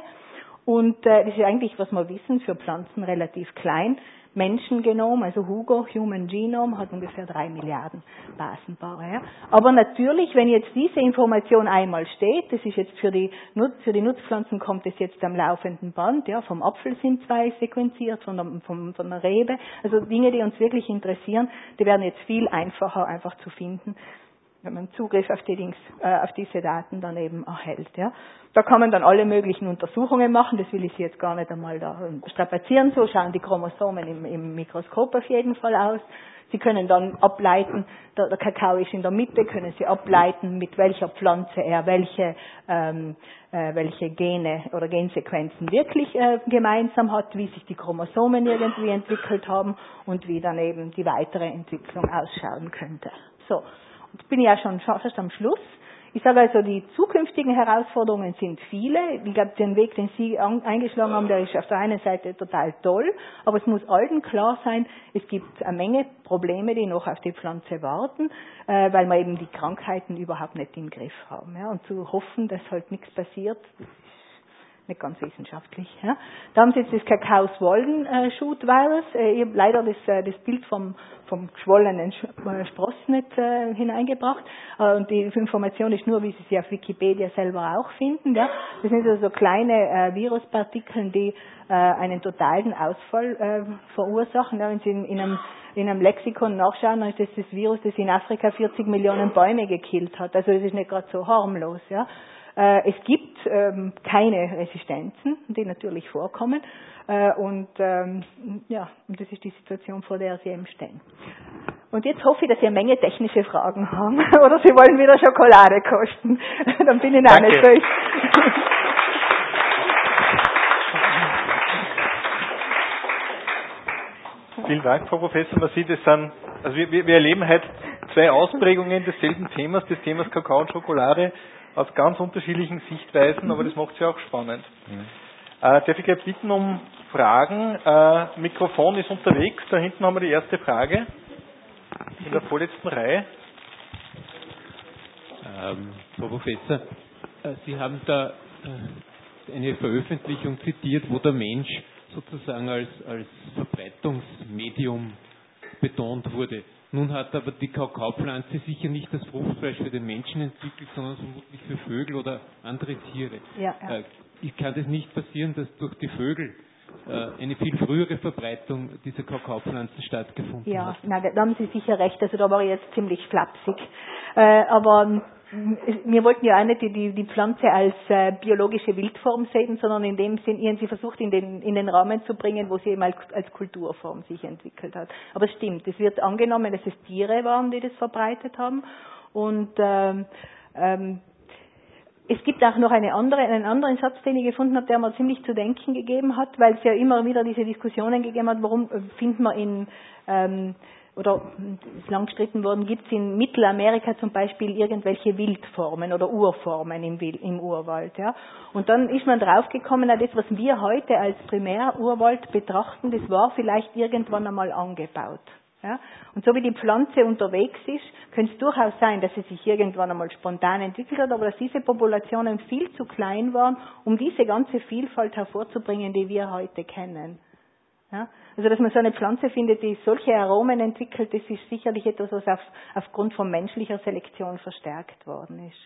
Und äh, das ist eigentlich, was wir wissen, für Pflanzen relativ klein. Menschengenom, also Hugo, Human Genome, hat ungefähr drei Milliarden Basenpaare. Ja. Aber natürlich, wenn jetzt diese Information einmal steht, das ist jetzt für die, für die Nutzpflanzen kommt es jetzt am laufenden Band, ja, vom Apfel sind zwei sequenziert, von der, vom, von der Rebe, also Dinge, die uns wirklich interessieren, die werden jetzt viel einfacher einfach zu finden, wenn man Zugriff auf, die Dings, äh, auf diese Daten dann eben erhält. Ja. Da kann man dann alle möglichen Untersuchungen machen, das will ich Sie jetzt gar nicht einmal da strapazieren, so schauen die Chromosomen im, im Mikroskop auf jeden Fall aus. Sie können dann ableiten, der, der Kakao ist in der Mitte, können Sie ableiten, mit welcher Pflanze er welche, ähm, äh, welche Gene oder Gensequenzen wirklich äh, gemeinsam hat, wie sich die Chromosomen irgendwie entwickelt haben und wie dann eben die weitere Entwicklung ausschauen könnte. So. Jetzt bin ich ja schon fast am Schluss. Ich sage also, die zukünftigen Herausforderungen sind viele. Ich glaube, den Weg, den Sie eingeschlagen haben, der ist auf der einen Seite total toll, aber es muss allen klar sein, es gibt eine Menge Probleme, die noch auf die Pflanze warten, äh, weil wir eben die Krankheiten überhaupt nicht im Griff haben. Ja. Und zu hoffen, dass halt nichts passiert, das ist nicht ganz wissenschaftlich. Ja. Da haben Sie jetzt das Kakao-Swollen-Shoot-Virus. Äh, ich habe leider das, äh, das Bild vom, vom geschwollenen Spross nicht äh, hineingebracht. Äh, und die Information ist nur, wie Sie sie auf Wikipedia selber auch finden. Ja. Das sind also so kleine äh, Viruspartikel, die äh, einen totalen Ausfall äh, verursachen. Ja, wenn Sie in, in, einem, in einem Lexikon nachschauen, dann ist das das Virus, das in Afrika vierzig Millionen Bäume gekillt hat. Also das ist nicht gerade so harmlos. Ja. Es gibt ähm, keine Resistenzen, die natürlich vorkommen. Äh, und ähm, ja, und das ist die Situation, vor der Sie eben stehen. Und jetzt hoffe ich, dass Sie eine Menge technische Fragen haben. Oder Sie wollen wieder Schokolade kosten. Dann bin ich auch Danke. nicht durch. Vielen Dank, Frau Professor. Man sieht, es sind, also wir, wir erleben heute zwei Ausprägungen desselben Themas, des Themas Kakao und Schokolade, aus ganz unterschiedlichen Sichtweisen, aber das macht es ja auch spannend. Mhm. Äh, darf ich gleich bitten um Fragen? Äh, Mikrofon ist unterwegs, da hinten haben wir die erste Frage, in der vorletzten Reihe. Ähm, Frau Professor, äh, Sie haben da äh, eine Veröffentlichung zitiert, wo der Mensch sozusagen als, als Verbreitungsmedium betont wurde. Nun hat aber die Kakaopflanze sicher nicht das Fruchtfleisch für den Menschen entwickelt, sondern vermutlich für Vögel oder andere Tiere. Ja, ja. Äh, kann es nicht passieren, dass durch die Vögel äh, eine viel frühere Verbreitung dieser Kakaopflanzen stattgefunden ja, hat? Ja, da haben Sie sicher recht. Also da war ich jetzt ziemlich flapsig. Äh, aber wir wollten ja auch nicht die, die, die Pflanze als äh, biologische Wildform sehen, sondern in dem Sinn irgendwie versucht, in den, in den Rahmen zu bringen, wo sie eben als, als Kulturform sich entwickelt hat. Aber es stimmt, es wird angenommen, dass es Tiere waren, die das verbreitet haben. Und ähm, ähm, es gibt auch noch eine andere, einen anderen Satz, den ich gefunden habe, der mir ziemlich zu denken gegeben hat, weil es ja immer wieder diese Diskussionen gegeben hat, warum finden wir in ähm, oder ist lang gestritten worden, gibt es in Mittelamerika zum Beispiel irgendwelche Wildformen oder Urformen im, im Urwald. Ja? Und dann ist man draufgekommen, das, was wir heute als Primärurwald betrachten, das war vielleicht irgendwann einmal angebaut. Ja? Und so wie die Pflanze unterwegs ist, könnte es durchaus sein, dass sie sich irgendwann einmal spontan entwickelt hat, aber dass diese Populationen viel zu klein waren, um diese ganze Vielfalt hervorzubringen, die wir heute kennen. Ja, also dass man so eine Pflanze findet, die solche Aromen entwickelt, das ist sicherlich etwas, was auf, aufgrund von menschlicher Selektion verstärkt worden ist.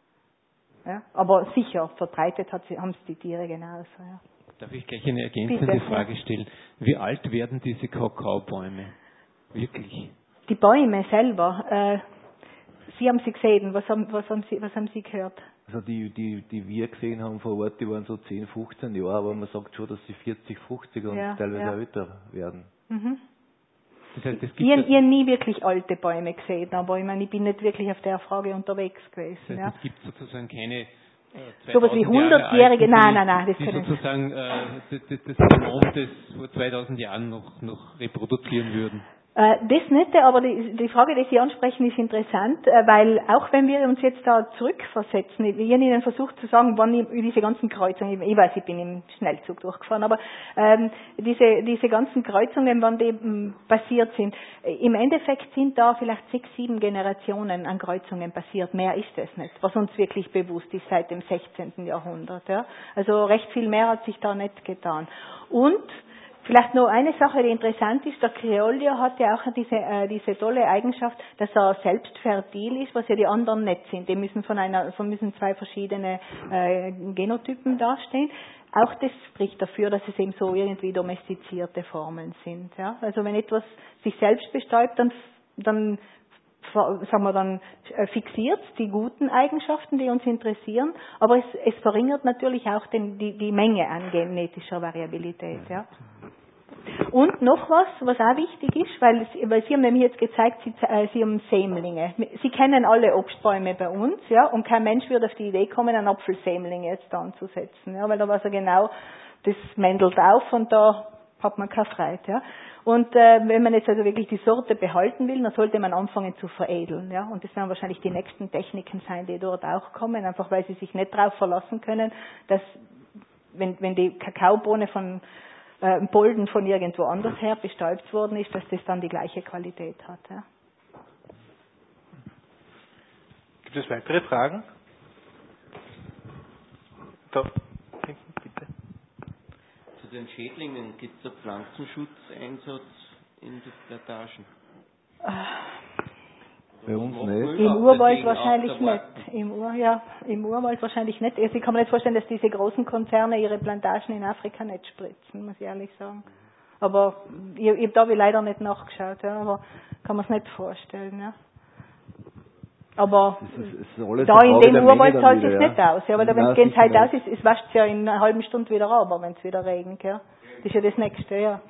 Ja, aber sicher, verbreitet hat sie, haben es die Tiere genauso. Ja. Darf ich gleich eine ergänzende Bitte, Frage stellen? Wie alt werden diese Kakaobäume? Wirklich? Die Bäume selber, äh, Sie haben sie gesehen, was haben, was haben Sie, was haben Sie gehört? Also die, die, die wir gesehen haben vor Ort, die waren so zehn, fünfzehn Jahre, aber man sagt schon, dass sie vierzig, fünfzig und ja, teilweise ja. auch älter werden. Mhm. Das heißt, es gibt ich habe nie wirklich alte Bäume gesehen, aber ich meine, ich bin nicht wirklich auf der Frage unterwegs gewesen. Das heißt, ja. es gibt sozusagen keine äh, sowas wie hundertjährige, nein, nein, nein, das die können sozusagen äh, das, das, das Genom, das vor zweitausend Jahren noch, noch reproduzieren würden. Das nicht, aber die, die Frage, die Sie ansprechen, ist interessant, weil auch wenn wir uns jetzt da zurückversetzen, ich habe Ihnen versucht zu sagen, wann ich, diese ganzen Kreuzungen, ich weiß, ich bin im Schnellzug durchgefahren, aber ähm, diese, diese ganzen Kreuzungen, wann die m, passiert sind, im Endeffekt sind da vielleicht sechs, sieben Generationen an Kreuzungen passiert, mehr ist es nicht, was uns wirklich bewusst ist seit dem sechzehnten Jahrhundert. Ja. Also recht viel mehr hat sich da nicht getan. Und vielleicht noch eine Sache, die interessant ist, der Criollo hat ja auch diese, äh, diese tolle Eigenschaft, dass er selbst fertil ist, was ja die anderen nicht sind. Die müssen von einer, von müssen zwei verschiedene äh, Genotypen dastehen. Auch das spricht dafür, dass es eben so irgendwie domestizierte Formen sind. Ja? Also wenn etwas sich selbst bestäubt, dann, dann sagen wir dann, fixiert die guten Eigenschaften, die uns interessieren, aber es, es verringert natürlich auch den, die, die Menge an genetischer Variabilität. Ja. Und noch was, was auch wichtig ist, weil, weil Sie haben nämlich jetzt gezeigt, Sie, äh, Sie haben Sämlinge. Sie kennen alle Obstbäume bei uns, ja, und kein Mensch würde auf die Idee kommen, einen Apfelsämling jetzt da anzusetzen, ja, weil da war so genau, das mändelt auf und da hat man keine Freude, ja. Und äh, wenn man jetzt also wirklich die Sorte behalten will, dann sollte man anfangen zu veredeln, ja. Und das werden wahrscheinlich die nächsten Techniken sein, die dort auch kommen, einfach weil sie sich nicht darauf verlassen können, dass wenn, wenn die Kakaobohne von äh, Bolden von irgendwo anders her bestäubt worden ist, dass das dann die gleiche Qualität hat, ja. Gibt es weitere Fragen? Da, bitte. Zu den Schädlingen gibt es einen Pflanzenschutzeinsatz in den Plantagen? Bei uns nicht. Im Urwald wahrscheinlich nicht. Im, Ur, ja, Im Urwald wahrscheinlich nicht. Also ich kann mir nicht vorstellen, dass diese großen Konzerne ihre Plantagen in Afrika nicht spritzen, muss ich ehrlich sagen. Aber ich, ich habe da wie leider nicht nachgeschaut, ja, aber kann man es nicht vorstellen. Ja. Aber Es ist, es ist alles da in dem Urwald Menge zahlt dann es wieder, nicht ja. aus. Ja, aber da, wenn Nein, es geht halt sicher aus, es, es wäscht ja in einer halben Stunde wieder ab, wenn es wieder regnet. Ja. Das ist ja das Nächste, ja.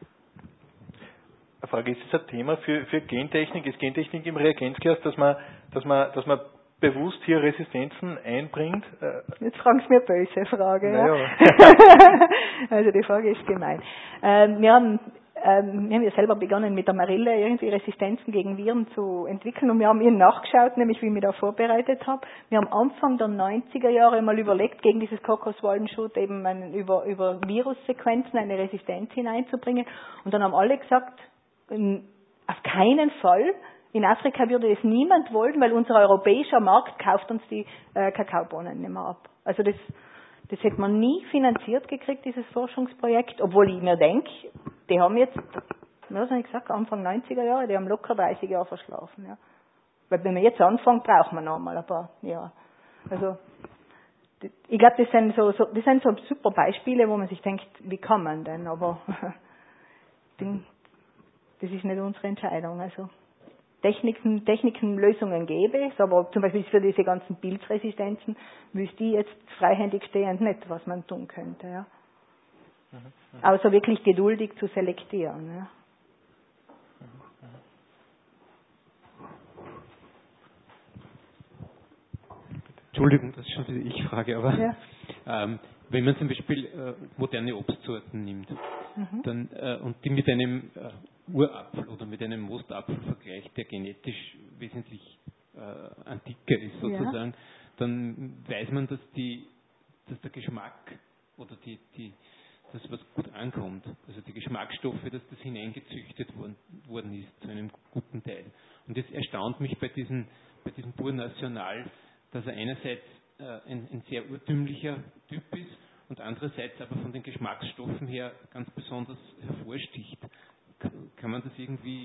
Eine Frage, ist das ein Thema für, für Gentechnik? Ist Gentechnik im Reagenzglas, dass man, dass man, dass man bewusst hier Resistenzen einbringt? Jetzt fragen Sie mir böse Frage. Naja. Ja. Also die Frage ist gemein. Ähm, wir haben ähm, wir haben ja selber begonnen mit der Marille irgendwie Resistenzen gegen Viren zu entwickeln und wir haben ihnen nachgeschaut, nämlich wie ich mich da vorbereitet habe. Wir haben Anfang der neunziger Jahre mal überlegt, gegen dieses Kokoswaldenschut eben einen, über, über Virussequenzen eine Resistenz hineinzubringen und dann haben alle gesagt, auf keinen Fall. In Afrika würde es niemand wollen, weil unser europäischer Markt kauft uns die äh, Kakaobohnen nicht mehr ab. Also das, das hätte man nie finanziert gekriegt, dieses Forschungsprojekt, obwohl ich mir denke, die haben jetzt, was habe ich gesagt, Anfang neunziger Jahre, die haben locker dreißig Jahre verschlafen. Ja. Weil wenn man jetzt anfängt, braucht man noch mal ein paar Jahre. Also ich glaube, das sind so, so, das sind so super Beispiele, wo man sich denkt, wie kann man denn, aber das ist nicht unsere Entscheidung. Also Techniken, Techniken, Lösungen gäbe, aber zum Beispiel für diese ganzen Pilzresistenzen wüsste ich jetzt freihändig stehend nicht, was man tun könnte. Ja. Mhm. Außer wirklich geduldig zu selektieren. Ja. Entschuldigung, das ist schon wieder ich Frage, aber ja. ähm, wenn man zum Beispiel äh, moderne Obstsorten nimmt mhm. dann, äh, und die mit einem äh, Urapfel oder mit einem Mostapfel vergleicht, der genetisch wesentlich äh, antiker ist sozusagen, ja. dann weiß man, dass, die, dass der Geschmack oder die, die, das, was gut ankommt, also die Geschmacksstoffe, dass das hineingezüchtet worden, worden ist zu einem guten Teil. Und das erstaunt mich bei diesem bei diesem Pur National, dass er einerseits äh, ein, ein sehr urtümlicher Typ ist und andererseits aber von den Geschmacksstoffen her ganz besonders hervorsticht. Kann, kann man das irgendwie,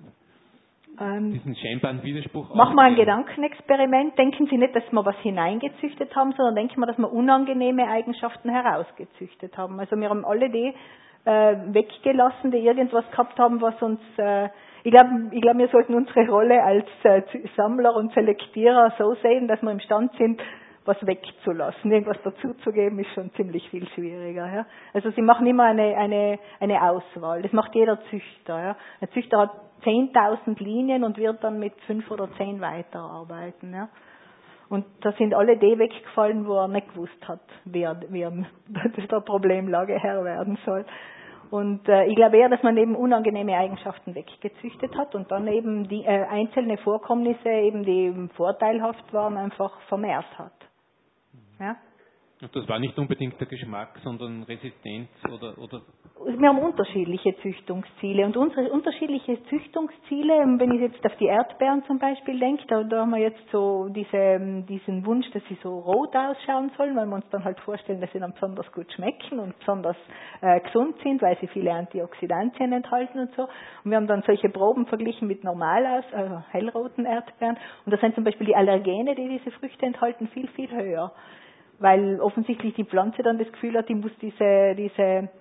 äh, ähm, diesen scheinbaren Widerspruch machen wir ein Gedankenexperiment. Denken Sie nicht, dass wir was hineingezüchtet haben, sondern denken wir, dass wir unangenehme Eigenschaften herausgezüchtet haben. Also wir haben alle die äh, weggelassen, die irgendwas gehabt haben, was uns... Äh, Ich glaube, ich glaube, wir sollten unsere Rolle als äh, Sammler und Selektierer so sehen, dass wir imstande sind, was wegzulassen. Irgendwas dazuzugeben, ist schon ziemlich viel schwieriger. Ja? Also sie machen immer eine, eine, eine Auswahl. Das macht jeder Züchter. Ja? Ein Züchter hat zehntausend Linien und wird dann mit fünf oder zehn weiterarbeiten. Ja? Und da sind alle die weggefallen, wo er nicht gewusst hat, wer, wer das der Problemlage Herr werden soll. Und äh, ich glaube eher, dass man eben unangenehme Eigenschaften weggezüchtet hat und dann eben die äh, einzelne Vorkommnisse, eben die eben vorteilhaft waren, einfach vermehrt hat. Ja? Und das war nicht unbedingt der Geschmack, sondern Resistenz oder... oder Wir haben unterschiedliche Züchtungsziele und unsere unterschiedliche Züchtungsziele, wenn ich jetzt auf die Erdbeeren zum Beispiel denke, da, da haben wir jetzt so diese, diesen Wunsch, dass sie so rot ausschauen sollen, weil wir uns dann halt vorstellen, dass sie dann besonders gut schmecken und besonders äh, gesund sind, weil sie viele Antioxidantien enthalten und so. Und wir haben dann solche Proben verglichen mit normal aus, also hellroten Erdbeeren und da sind zum Beispiel die Allergene, die diese Früchte enthalten, viel, viel höher. Weil offensichtlich die Pflanze dann das Gefühl hat, die muss diese, diese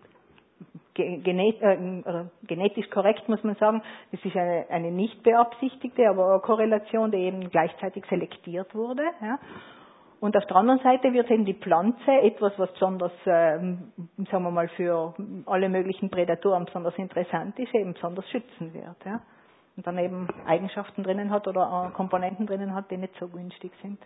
Genet, äh, oder genetisch korrekt muss man sagen, das ist eine, eine nicht beabsichtigte, aber eine Korrelation, die eben gleichzeitig selektiert wurde. Ja. Und auf der anderen Seite wird eben die Pflanze etwas, was besonders, äh, sagen wir mal, für alle möglichen Prädatoren besonders interessant ist, eben besonders schützen wird. Ja. Und dann eben Eigenschaften drinnen hat oder äh, Komponenten drinnen hat, die nicht so günstig sind.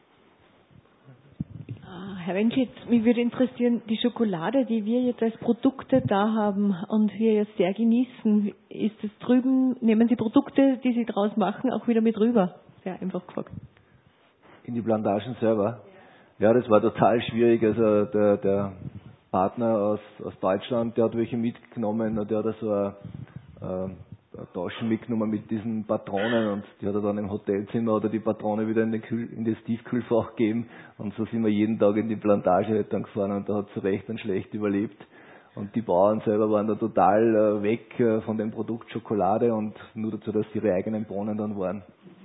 Herr Wenschitz, mich würde interessieren, die Schokolade, die wir jetzt als Produkte da haben und wir jetzt sehr genießen, ist es drüben, nehmen Sie Produkte, die Sie draus machen, auch wieder mit rüber? Sehr einfach gefragt. In die Plantagen selber? Ja, das war total schwierig. Also der, der Partner aus, aus Deutschland, der hat welche mitgenommen und der hat so eine, eine Taschen mitgenommen mit diesen Patronen und die hat er dann im Hotelzimmer oder die Patrone wieder in, den Kühl, in das Tiefkühlfach gegeben und so sind wir jeden Tag in die Plantage halt dann gefahren und da hat es recht und schlecht überlebt und die Bauern selber waren da total äh, weg äh, von dem Produkt Schokolade und nur dazu, dass ihre eigenen Bohnen dann waren.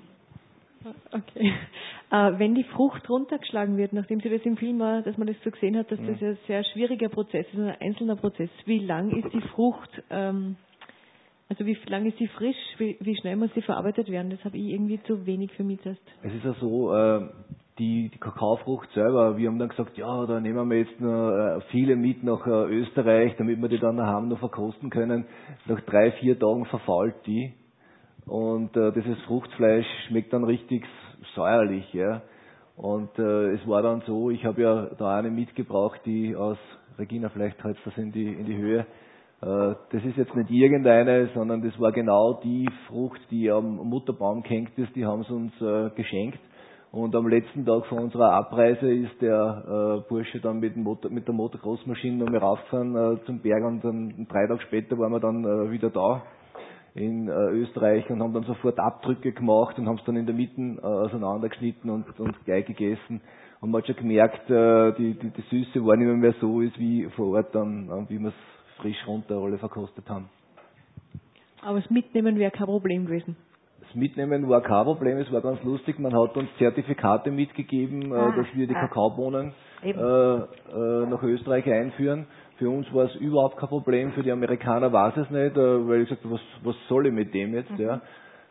Okay. Äh, wenn die Frucht runtergeschlagen wird, nachdem Sie das im Film war, dass man das so gesehen hat, dass ja. das ein sehr schwieriger Prozess ist, ein einzelner Prozess, wie lang ist die Frucht ähm, Also wie lange ist sie frisch? Wie, wie schnell muss sie verarbeitet werden? Das habe ich irgendwie zu wenig für mich erst. Es ist ja so, äh, die, die Kakaofrucht selber, wir haben dann gesagt, ja, da nehmen wir jetzt noch äh, viele mit nach äh, Österreich, damit wir die dann daheim noch verkosten können. Nach drei, vier Tagen verfault die und äh, dieses Fruchtfleisch schmeckt dann richtig säuerlich. Ja. Und äh, es war dann so, ich habe ja da eine mitgebracht, die aus, Regina, vielleicht halt das in die, in die Höhe. Das ist jetzt nicht irgendeine, sondern das war genau die Frucht, die am Mutterbaum gehängt ist, die haben sie uns äh, geschenkt. Und am letzten Tag von unserer Abreise ist der äh, Bursche dann mit, dem Motor, mit der Motorgroßmaschine noch mal raufgefahren äh, zum Berg und dann drei Tage später waren wir dann äh, wieder da in äh, Österreich und haben dann sofort Abdrücke gemacht und haben es dann in der Mitte äh, auseinandergeschnitten und, und gleich gegessen. Und man hat schon gemerkt, äh, die, die, die Süße war nicht mehr, mehr so ist wie vor Ort dann, äh, wie man es frisch runter alle verkostet haben. Aber das Mitnehmen wäre kein Problem gewesen? Das Mitnehmen war kein Problem, es war ganz lustig. Man hat uns Zertifikate mitgegeben, ah, dass wir die ah, Kakaobohnen äh, äh, nach Österreich einführen. Für uns war es überhaupt kein Problem, für die Amerikaner war es nicht, äh, weil ich sagte, was, was soll ich mit dem jetzt? Mhm. Ja?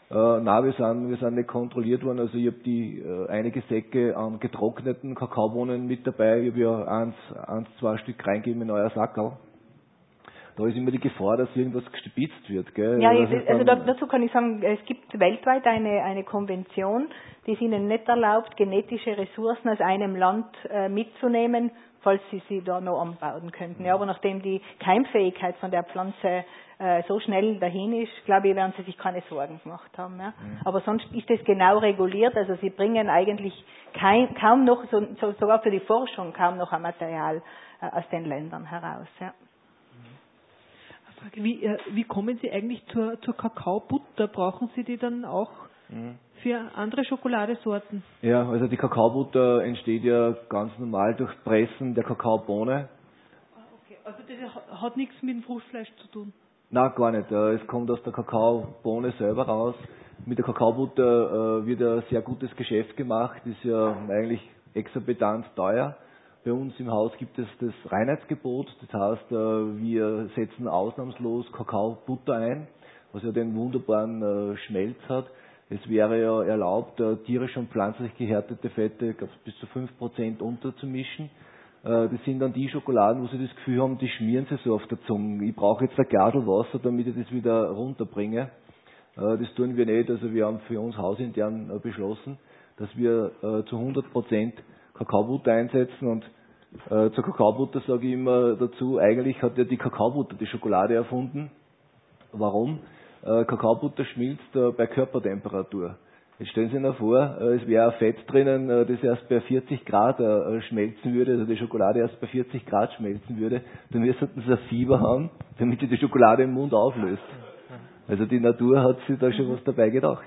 Äh, nein, wir sind, wir sind nicht kontrolliert worden. Also ich habe die äh, einige Säcke an getrockneten Kakaobohnen mit dabei. Ich habe ja eins, eins, zwei Stück reingegeben in euer Sackerl. Da ist immer die Gefahr, dass irgendwas gespitzt wird. Gell? Ja, Das ich, also da, dazu kann ich sagen, es gibt weltweit eine, eine Konvention, die es ihnen nicht erlaubt, genetische Ressourcen aus einem Land äh, mitzunehmen, falls sie sie da noch anbauen könnten. Ja, aber nachdem die Keimfähigkeit von der Pflanze äh, so schnell dahin ist, glaube ich, werden sie sich keine Sorgen gemacht haben. Ja. Mhm. Aber sonst ist es genau reguliert, also sie bringen eigentlich kein, kaum noch, so, so, sogar für die Forschung, kaum noch ein Material äh, aus den Ländern heraus. Ja. Wie, äh, wie kommen Sie eigentlich zur, zur Kakaobutter? Brauchen Sie die dann auch mhm. für andere Schokoladesorten? Ja, also die Kakaobutter entsteht ja ganz normal durch Pressen der Kakaobohne. Ah, okay. Also das hat nichts mit dem Fruchtfleisch zu tun? Nein, gar nicht. Es kommt aus der Kakaobohne selber raus. Mit der Kakaobutter wird ein sehr gutes Geschäft gemacht, ist ja eigentlich exorbitant teuer. Bei uns im Haus gibt es das Reinheitsgebot, das heißt, wir setzen ausnahmslos Kakaobutter ein, was ja den wunderbaren Schmelz hat. Es wäre ja erlaubt, tierisch und pflanzlich gehärtete Fette bis zu fünf Prozent unterzumischen. Das sind dann die Schokoladen, wo Sie das Gefühl haben, die schmieren Sie so auf der Zunge. Ich brauche jetzt ein Glas Wasser, damit ich das wieder runterbringe. Das tun wir nicht, also wir haben für uns hausintern beschlossen, dass wir zu hundert Prozent Kakaobutter einsetzen und äh, zur Kakaobutter sage ich immer dazu, eigentlich hat ja die Kakaobutter die Schokolade erfunden. Warum? Äh, Kakaobutter schmilzt äh, bei Körpertemperatur. Jetzt stellen Sie sich vor, äh, es wäre Fett drinnen, äh, das erst bei vierzig Grad äh, schmelzen würde, also die Schokolade erst bei vierzig Grad schmelzen würde, dann müssten Sie ein Fieber haben, damit Sie die Schokolade im Mund auflöst. Also die Natur hat sich da schon was dabei gedacht.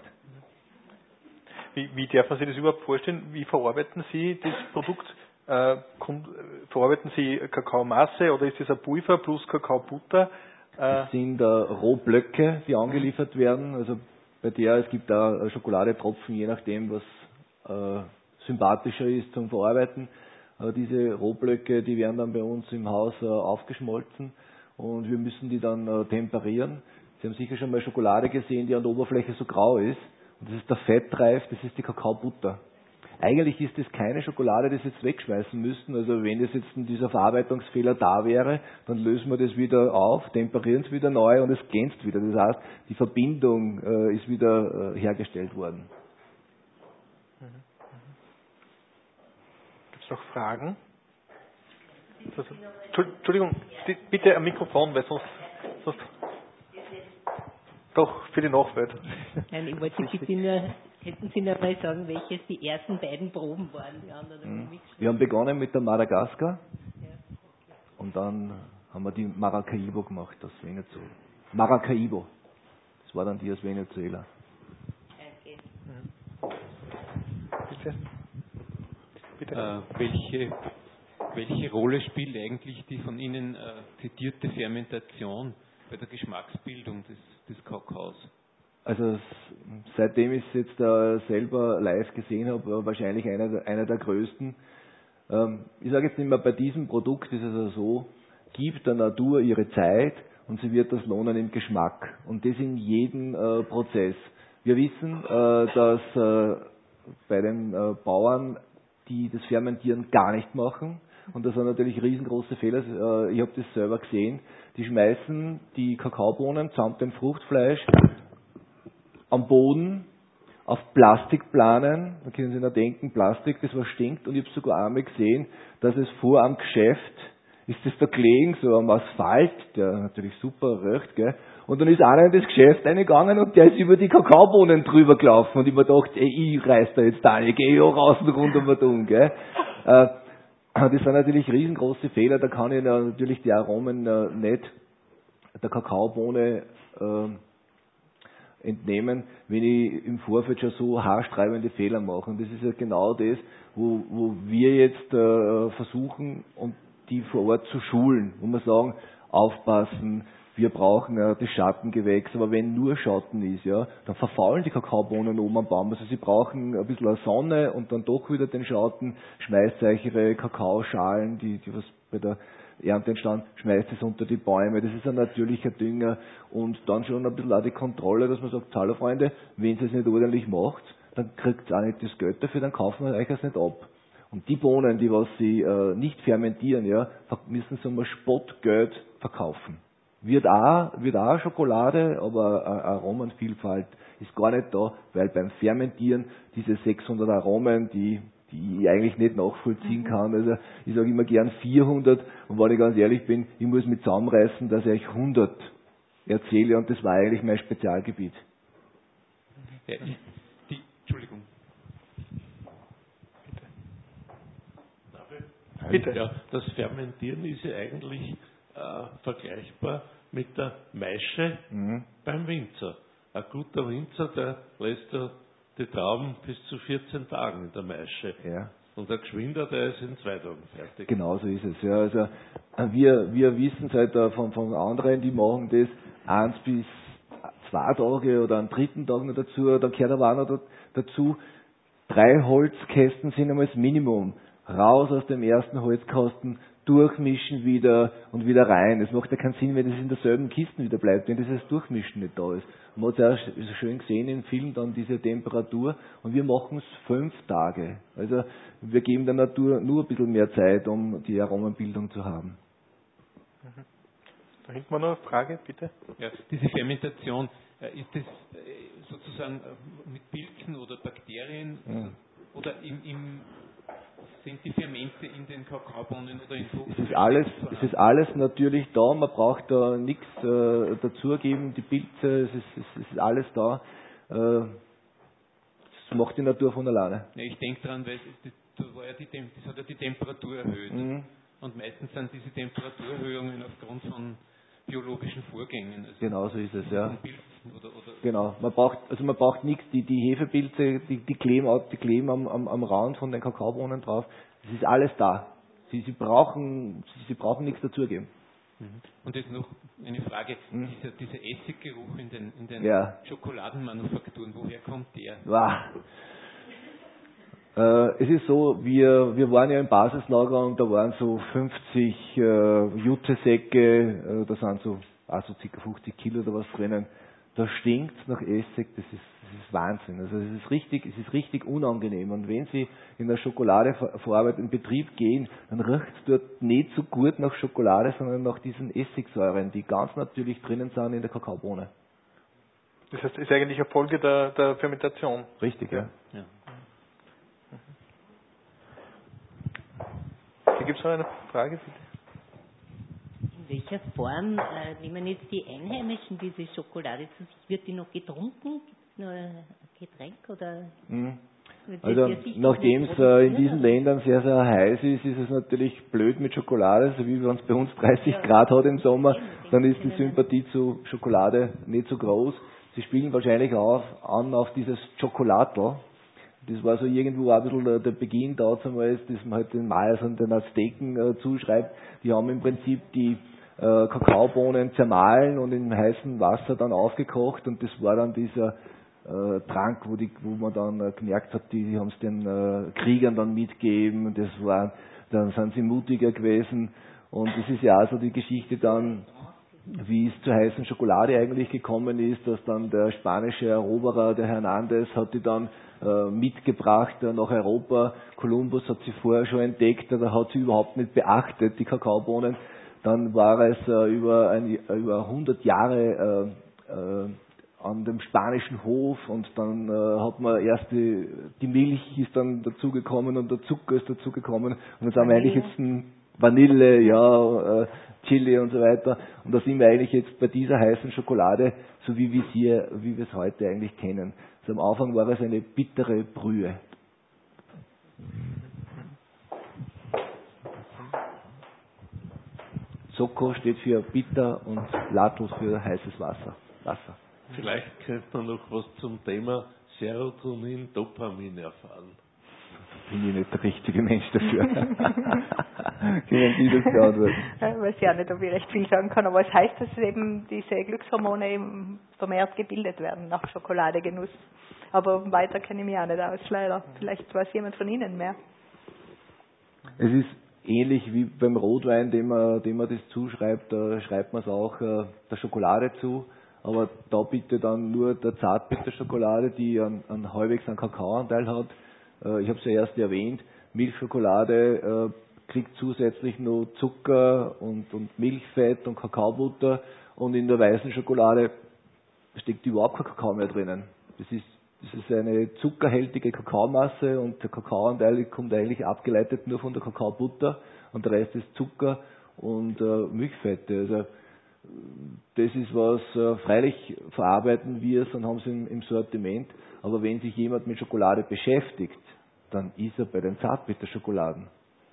Wie, wie darf man sich das überhaupt vorstellen? Wie verarbeiten Sie das Produkt? Äh, kommt, verarbeiten Sie Kakaomasse oder ist das ein Pulver plus Kakaobutter? Äh das sind äh, Rohblöcke, die angeliefert werden. Also bei der, es gibt da Schokoladetropfen, je nachdem, was äh, sympathischer ist zum Verarbeiten. Äh, diese Rohblöcke, die werden dann bei uns im Haus äh, aufgeschmolzen und wir müssen die dann äh, temperieren. Sie haben sicher schon mal Schokolade gesehen, die an der Oberfläche so grau ist. Das ist der Fettreif, das ist die Kakaobutter. Eigentlich ist das keine Schokolade, die Sie jetzt wegschmeißen müssten. Also wenn das jetzt dieser Verarbeitungsfehler da wäre, dann lösen wir das wieder auf, temperieren es wieder neu und es glänzt wieder. Das heißt, die Verbindung äh, ist wieder äh, hergestellt worden. Gibt es noch Fragen? Entschuldigung, bitte ein Mikrofon, weil sonst... sonst Doch, für die Nachwelt. Nein, ich wollte Sie bitten, nur, hätten Sie noch mal sagen, welches die ersten beiden Proben waren? Die anderen mhm. Wir haben begonnen mit der Madagaskar ja, okay. Und dann haben wir die Maracaibo gemacht aus Venezuela. Maracaibo, das war dann die aus Venezuela. Okay. Mhm. Bitte. Bitte. Äh, welche, welche Rolle spielt eigentlich die von Ihnen äh, zitierte Fermentation bei der Geschmacksbildung des, des Kakaos? Also seitdem ich es jetzt äh, selber live gesehen habe, wahrscheinlich einer der, einer der größten. Ähm, ich sage jetzt nicht mehr, bei diesem Produkt ist es also so, gibt der Natur ihre Zeit und sie wird das lohnen im Geschmack. Und das in jedem äh, Prozess. Wir wissen, äh, dass äh, bei den äh, Bauern, die das Fermentieren gar nicht machen, und das sind natürlich riesengroße Fehler, äh, ich habe das selber gesehen, die schmeißen die Kakaobohnen samt dem Fruchtfleisch am Boden auf Plastikplanen, da können Sie sich noch denken, Plastik, das was stinkt, und ich habe sogar einmal gesehen, dass es vor am Geschäft, ist das da gelegen, so am Asphalt, der natürlich super riecht, gell, und dann ist einer in das Geschäft reingegangen und der ist über die Kakaobohnen drüber gelaufen und ich mir gedacht, ey, ich reiß da jetzt da, ich gehe ja raus und rund um und um, gell. Äh, das sind natürlich riesengroße Fehler, da kann ich natürlich die Aromen äh, nicht der Kakaobohne äh, entnehmen, wenn ich im Vorfeld schon so haarsträubende Fehler mache. Und das ist ja genau das, wo, wo wir jetzt äh, versuchen, um die vor Ort zu schulen, wo wir sagen, aufpassen, wir brauchen äh, das Schattengewächs, aber wenn nur Schatten ist, ja, dann verfaulen die Kakaobohnen oben am Baum. Also sie brauchen ein bisschen Sonne und dann doch wieder den Schatten, schmeißt euch ihre Kakaoschalen, die, die was bei der Erntestand, schmeißt es unter die Bäume, das ist ein natürlicher Dünger und dann schon ein bisschen auch die Kontrolle, dass man sagt, hallo Freunde, wenn ihr es nicht ordentlich macht, dann kriegt ihr auch nicht das Geld dafür, dann kaufen wir euch das nicht ab. Und die Bohnen, die was sie äh, nicht fermentieren, ja, müssen sie um Spottgeld verkaufen. Wird auch, wird auch Schokolade, aber äh, Aromenvielfalt ist gar nicht da, weil beim Fermentieren diese sechshundert Aromen, die, die ich eigentlich nicht nachvollziehen kann, also ich sage immer gern vierhundert und wenn ich ganz ehrlich bin, ich muss mich zusammenreißen, dass ich euch hundert erzähle und das war eigentlich mein Spezialgebiet. Ja, ich, die, Entschuldigung. Bitte. Ja, das Fermentieren ist ja eigentlich äh, vergleichbar mit der Maische mhm. beim Winzer. Ein guter Winzer, der lässt ja die Trauben bis zu vierzehn Tagen in der Maische. Ja. Und der Geschwinder, der ist in zwei Tagen fertig. Genau so ist es. Ja. Also wir, wir wissen es halt von, von anderen, die machen das eins bis zwei Tage oder einen dritten Tag noch dazu. Dann gehört aber auch noch dazu, drei Holzkästen sind einmal das Minimum. Raus aus dem ersten Holzkasten, durchmischen wieder und wieder rein. Es macht ja keinen Sinn, wenn das in derselben Kiste wieder bleibt, wenn dieses Durchmischen nicht da ist. Man hat es ja so schön gesehen im Film, dann diese Temperatur und wir machen es fünf Tage. Also wir geben der Natur nur ein bisschen mehr Zeit, um die Aromenbildung zu haben. Da hinten war noch eine Frage, bitte. Ja, diese Fermentation, ist das sozusagen mit Pilzen oder Bakterien ja. oder im, im sind die Fermente in den Kakaobohnen oder in es ist alles, es ist alles natürlich da, man braucht da nichts äh, dazugeben, die Pilze, es ist, es ist alles da. Äh, das macht die Natur von alleine. Ja, ich denke daran, weil das, das, war ja die, das hat ja die Temperatur erhöht. Mhm. Und meistens sind diese Temperaturerhöhungen aufgrund von biologischen Vorgängen. Also genau so ist es, ja. Oder, oder genau, man braucht, also man braucht nichts, die, die Hefepilze, die, die kleben, die kleben am, am, am Rand von den Kakaobohnen drauf. Es ist alles da. Sie, sie brauchen, sie, sie brauchen nichts dazugeben. Und jetzt noch eine Frage, mhm. dieser, dieser Essiggeruch in den, in den ja. Schokoladenmanufakturen, woher kommt der? Wow. Äh, es ist so, wir, wir waren ja im Basislager und da waren so fünfzig äh, Jutesäcke, äh, da sind so, also ca. fünfzig Kilo oder was drinnen. Da stinkt es nach Essig, das ist, das ist Wahnsinn. Also es ist richtig, es ist richtig unangenehm. Und wenn Sie in der schokoladeverarbeitenden Betrieb gehen, dann riecht es dort nicht so gut nach Schokolade, sondern nach diesen Essigsäuren, die ganz natürlich drinnen sind in der Kakaobohne. Das heißt, es ist eigentlich eine Folge der, der Fermentation. Richtig, ja. ja. ja. Hier gibt es noch eine Frage, bitte. In welcher Form äh, nehmen jetzt die Einheimischen diese Schokolade zu sich? Wird die noch getrunken? Gibt es nur ein Getränk? Oder mhm. Also nachdem es äh, in diesen Ländern sehr, sehr heiß ist, ist es natürlich blöd mit Schokolade, so wie wenn es bei uns dreißig ja. Grad hat im Sommer, dann ist die Sympathie zu Schokolade nicht so groß. Sie spielen wahrscheinlich auf, an auf dieses Schokolatl. Das war so irgendwo auch ein bisschen der, der Beginn damals, dass man halt den Mayas und den Azteken äh, zuschreibt. Die haben im Prinzip die äh, Kakaobohnen zermahlen und in heißem Wasser dann aufgekocht und das war dann dieser äh, Trank, wo, die, wo man dann äh, gemerkt hat, die, die haben es den äh, Kriegern dann mitgegeben und das war, dann sind sie mutiger gewesen und das ist ja auch so die Geschichte dann, wie es zur heißen Schokolade eigentlich gekommen ist, dass dann der spanische Eroberer, der Hernández, hat die dann äh, mitgebracht äh, nach Europa. Kolumbus hat sie vorher schon entdeckt, da hat sie überhaupt nicht beachtet, die Kakaobohnen. Dann war es äh, über, ein, über hundert Jahre äh, äh, an dem spanischen Hof und dann äh, hat man erst die, die Milch ist dann dazugekommen und der Zucker ist dazugekommen und jetzt haben wir eigentlich jetzt ein Vanille, ja, äh, Chili und so weiter. Und da sind wir eigentlich jetzt bei dieser heißen Schokolade, so wie wir sie, wie wir es heute eigentlich kennen. Also am Anfang war es eine bittere Brühe. Soko steht für bitter und Latus für heißes Wasser. Wasser. Vielleicht könnte man noch was zum Thema Serotonin, Dopamin erfahren. Bin ich nicht der richtige Mensch dafür. Können Sie das beantworten? Ich weiß ja nicht, ob ich recht viel sagen kann, aber es heißt, dass eben diese Glückshormone eben vermehrt gebildet werden nach Schokoladegenuss. Aber weiter kenne ich mich auch nicht aus, leider. Vielleicht weiß jemand von Ihnen mehr. Es ist, ähnlich wie beim Rotwein, dem man, dem man das zuschreibt, da schreibt man es auch äh, der Schokolade zu. Aber da bitte dann nur der Zartbitterschokolade, die einen, einen halbwegs einen Kakaoanteil hat. Äh, ich habe es ja erst erwähnt, Milchschokolade äh, kriegt zusätzlich noch Zucker und, und Milchfett und Kakaobutter. Und in der weißen Schokolade steckt überhaupt kein Kakao mehr drinnen. Das ist, das ist eine zuckerhältige Kakaomasse und der Kakaoanteil kommt eigentlich abgeleitet nur von der Kakaobutter und der Rest ist Zucker und äh, Milchfette. Also das ist was, äh, freilich verarbeiten wir es und haben es im, im Sortiment, aber wenn sich jemand mit Schokolade beschäftigt, dann ist er bei den Zartbitterschokoladen.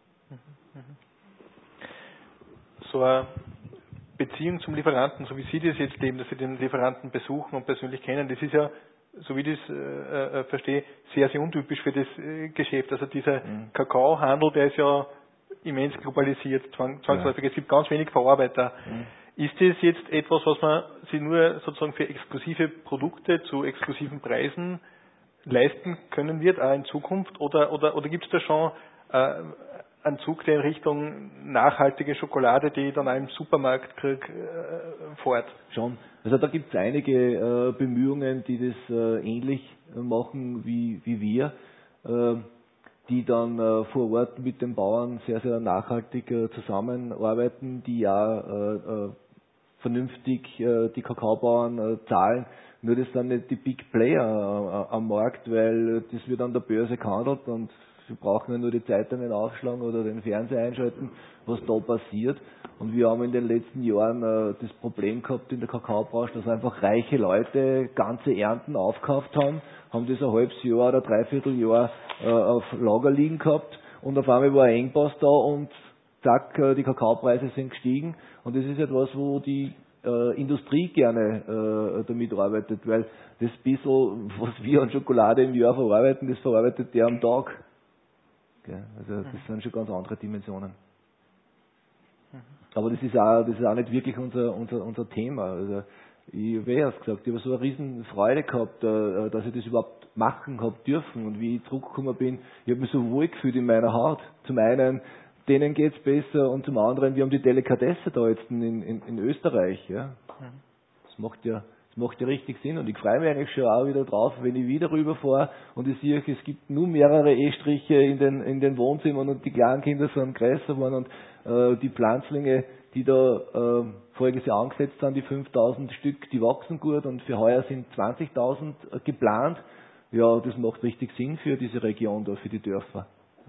So eine Beziehung zum Lieferanten, so wie Sie das jetzt leben, dass Sie den Lieferanten besuchen und persönlich kennen, das ist ja, so wie ich das äh, äh, verstehe, sehr, sehr untypisch für das äh, Geschäft. Also dieser mhm. Kakaohandel, der ist ja immens globalisiert, zwang, zwangsläufig. Ja. Es gibt ganz wenig Verarbeiter. Mhm. Ist das jetzt etwas, was man sich nur sozusagen für exklusive Produkte zu exklusiven Preisen leisten können wird, auch in Zukunft? Oder, oder, oder gibt es da schon äh, einen Zug, der in Richtung nachhaltige Schokolade, die ich dann auch im Supermarkt kriege, äh, fährt? Schon. Also da gibt es einige äh, Bemühungen, die das äh, ähnlich machen wie, wie wir, äh, die dann äh, vor Ort mit den Bauern sehr, sehr nachhaltig äh, zusammenarbeiten, die ja äh, äh, vernünftig äh, die Kakaobauern äh, zahlen. Nur das sind nicht die Big Player äh, am Markt, weil das wird an der Börse gehandelt und wir brauchen ja nur die Zeitungen aufschlagen oder den Fernseher einschalten, was da passiert. Und wir haben in den letzten Jahren äh, das Problem gehabt in der Kakaobranche, dass einfach reiche Leute ganze Ernten aufgekauft haben, haben das ein halbes Jahr oder dreiviertel Jahr äh, auf Lager liegen gehabt und auf einmal war ein Engpass da und zack, äh, die Kakaopreise sind gestiegen. Und das ist etwas, wo die äh, Industrie gerne äh, damit arbeitet, weil das bisschen, was wir an Schokolade im Jahr verarbeiten, das verarbeitet der am Tag. Okay? Also das sind schon ganz andere Dimensionen. Aber das ist auch, das ist auch nicht wirklich unser, unser, unser Thema. Also ich habe ja erst gesagt, ich habe so eine riesen Freude gehabt, dass ich das überhaupt machen habe dürfen. Und wie ich zurückgekommen bin, ich habe mich so wohl gefühlt in meiner Haut. Zum einen, denen geht's besser und zum anderen, wir haben die Delikatesse da jetzt in, in, in Österreich. Ja. Das macht ja Das macht ja richtig Sinn und ich freue mich eigentlich schon auch wieder drauf, wenn ich wieder rüberfahre und ich sehe, es gibt nur mehrere Estriche in den, in den Wohnzimmern und die kleinen Kinder sind größer geworden und äh, die Pflanzlinge, die da äh, voriges Jahr angesetzt sind, die fünftausend Stück, die wachsen gut und für heuer sind zwanzigtausend geplant. Ja, das macht richtig Sinn für diese Region da, für die Dörfer.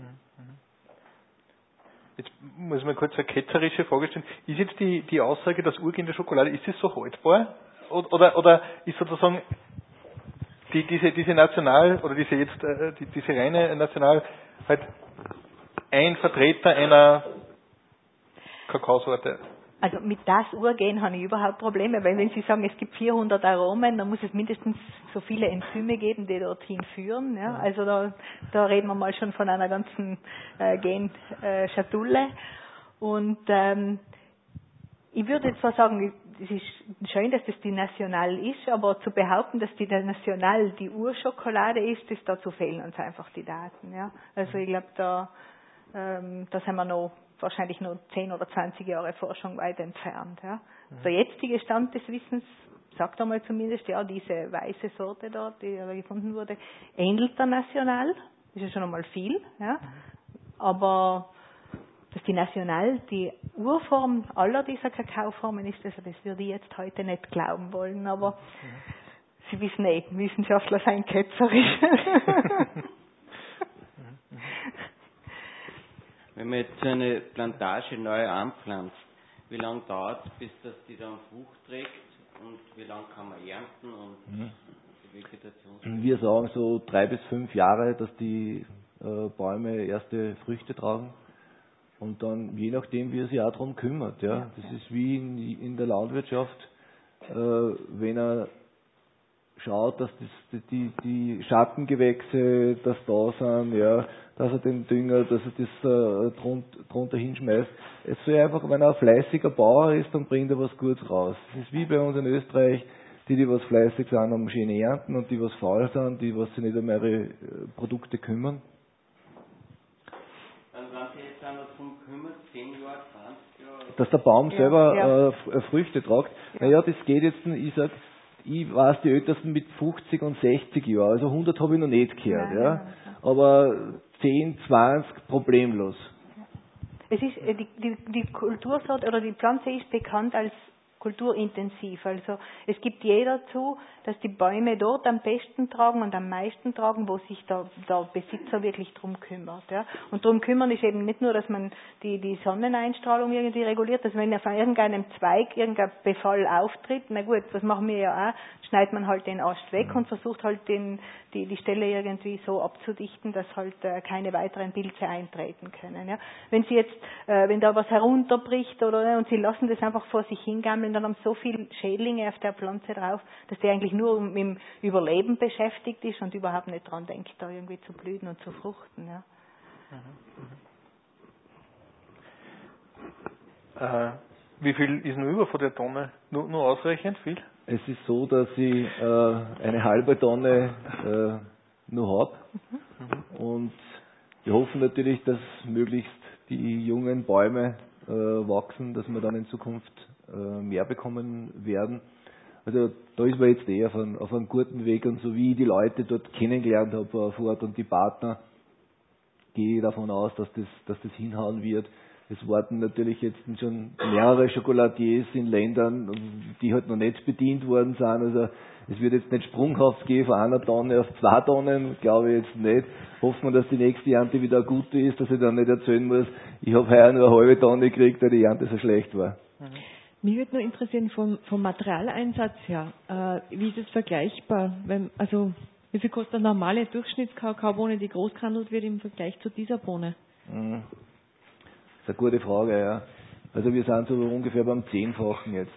Jetzt muss man kurz eine ketzerische Frage stellen. Ist jetzt die, die Aussage, dass Urgen der Schokolade, ist das so haltbar? Oder, oder ist sozusagen die, diese, diese National, oder diese jetzt, äh, die, diese reine National halt ein Vertreter einer Kakaosorte? Also mit das Urgen habe ich überhaupt Probleme, weil wenn Sie sagen, es gibt vierhundert Aromen, dann muss es mindestens so viele Enzyme geben, die dorthin führen. Ja? Also da, da reden wir mal schon von einer ganzen äh, Genschatulle. Und ähm, ich würde jetzt zwar sagen, es ist schön, dass das die National ist, aber zu behaupten, dass die National die Urschokolade ist, ist dazu fehlen uns einfach die Daten. Ja? Also ich glaube, da, ähm, da sind wir noch wahrscheinlich nur zehn oder zwanzig Jahre Forschung weit entfernt. Ja? Mhm. Der jetzige Stand des Wissens sagt einmal zumindest, ja, diese weiße Sorte da, die da gefunden wurde, ähnelt der National. Das ist schon einmal viel. Ja? Aber dass die National die Urform aller dieser Kakaoformen ist, also das würde ich jetzt heute nicht glauben wollen, aber mhm. Sie wissen eh, Wissenschaftler seien ketzerisch. Wenn man jetzt so eine Plantage neu anpflanzt, wie lange dauert es, bis das die dann Frucht trägt und wie lange kann man ernten und mhm. die Vegetation? Wir sagen so drei bis fünf Jahre, dass die äh, Bäume erste Früchte tragen. Und dann, je nachdem, wie er sich auch darum kümmert. Ja. Das ist wie in, in der Landwirtschaft, äh, wenn er schaut, dass das, die, die Schattengewächse, dass da sind, ja, dass er den Dünger, dass er das äh, drunt, drunter hinschmeißt. Es soll einfach, wenn er ein fleißiger Bauer ist, dann bringt er was Gutes raus. Das ist wie bei uns in Österreich, die, die was fleißig sind, haben schöne Ernten und die, was faul sind, die, was sich nicht um ihre Produkte kümmern. Dann wenn sich jetzt auch noch darum kümmert, zehn Jahre, zwanzig Jahre. Dass der Baum Ja, selber ja. Äh, Früchte tragt. Ja. Naja, das geht jetzt, ich sag, ich weiß die Ältesten mit fünfzig und sechzig Jahren, also hundert habe ich noch nicht gehört, Nein, ja. nein, nein. Aber zehn, zwanzig problemlos. Es ist, äh, die, die, die Kultursorte oder die Pflanze ist bekannt als kulturintensiv. Also es gibt jeder zu, dass die Bäume dort am besten tragen und am meisten tragen, wo sich der, der Besitzer wirklich drum kümmert. Ja. Und drum kümmern ist eben nicht nur, dass man die, die Sonneneinstrahlung irgendwie reguliert, dass wenn auf irgendeinem Zweig irgendein Befall auftritt, na gut, das machen wir ja auch, schneidet man halt den Ast weg und versucht halt den, die, die Stelle irgendwie so abzudichten, dass halt äh, keine weiteren Pilze eintreten können. Ja. Wenn sie jetzt, äh, wenn da was herunterbricht oder und sie lassen das einfach vor sich hingammeln, dann haben so viele Schädlinge auf der Pflanze drauf, dass die eigentlich nur mit dem Überleben beschäftigt ist und überhaupt nicht dran denkt, da irgendwie zu blühen und zu fruchten. Ja. Äh, wie viel ist nur über von der Tonne? Nur, nur ausreichend viel? Es ist so, dass ich äh, eine halbe Tonne äh, nur habe. Mhm. Und wir hoffen natürlich, dass möglichst die jungen Bäume äh, wachsen, dass wir dann in Zukunft äh, mehr bekommen werden. Also da ist man jetzt eher auf einem, auf einem guten Weg und so wie ich die Leute dort kennengelernt habe vor Ort und die Partner, gehe ich davon aus, dass das, dass das hinhauen wird. Es warten natürlich jetzt schon mehrere Schokoladiers in Ländern, die halt noch nicht bedient worden sind. Also es wird jetzt nicht sprunghaft gehen von einer Tonne auf zwei Tonnen, glaube ich jetzt nicht. Hoffen wir, dass die nächste Ernte wieder eine gute ist, dass ich dann nicht erzählen muss, ich habe heuer nur eine halbe Tonne gekriegt, weil die Ernte so schlecht war. Mhm. Mich würde nur interessieren, vom, vom Materialeinsatz her, äh, wie ist es vergleichbar? Wenn, also, wie viel kostet eine normale Durchschnittskakaobohne, die groß gehandelt wird, im Vergleich zu dieser Bohne? Mhm. Das ist eine gute Frage, ja. Also wir sind so ungefähr beim Zehnfachen jetzt.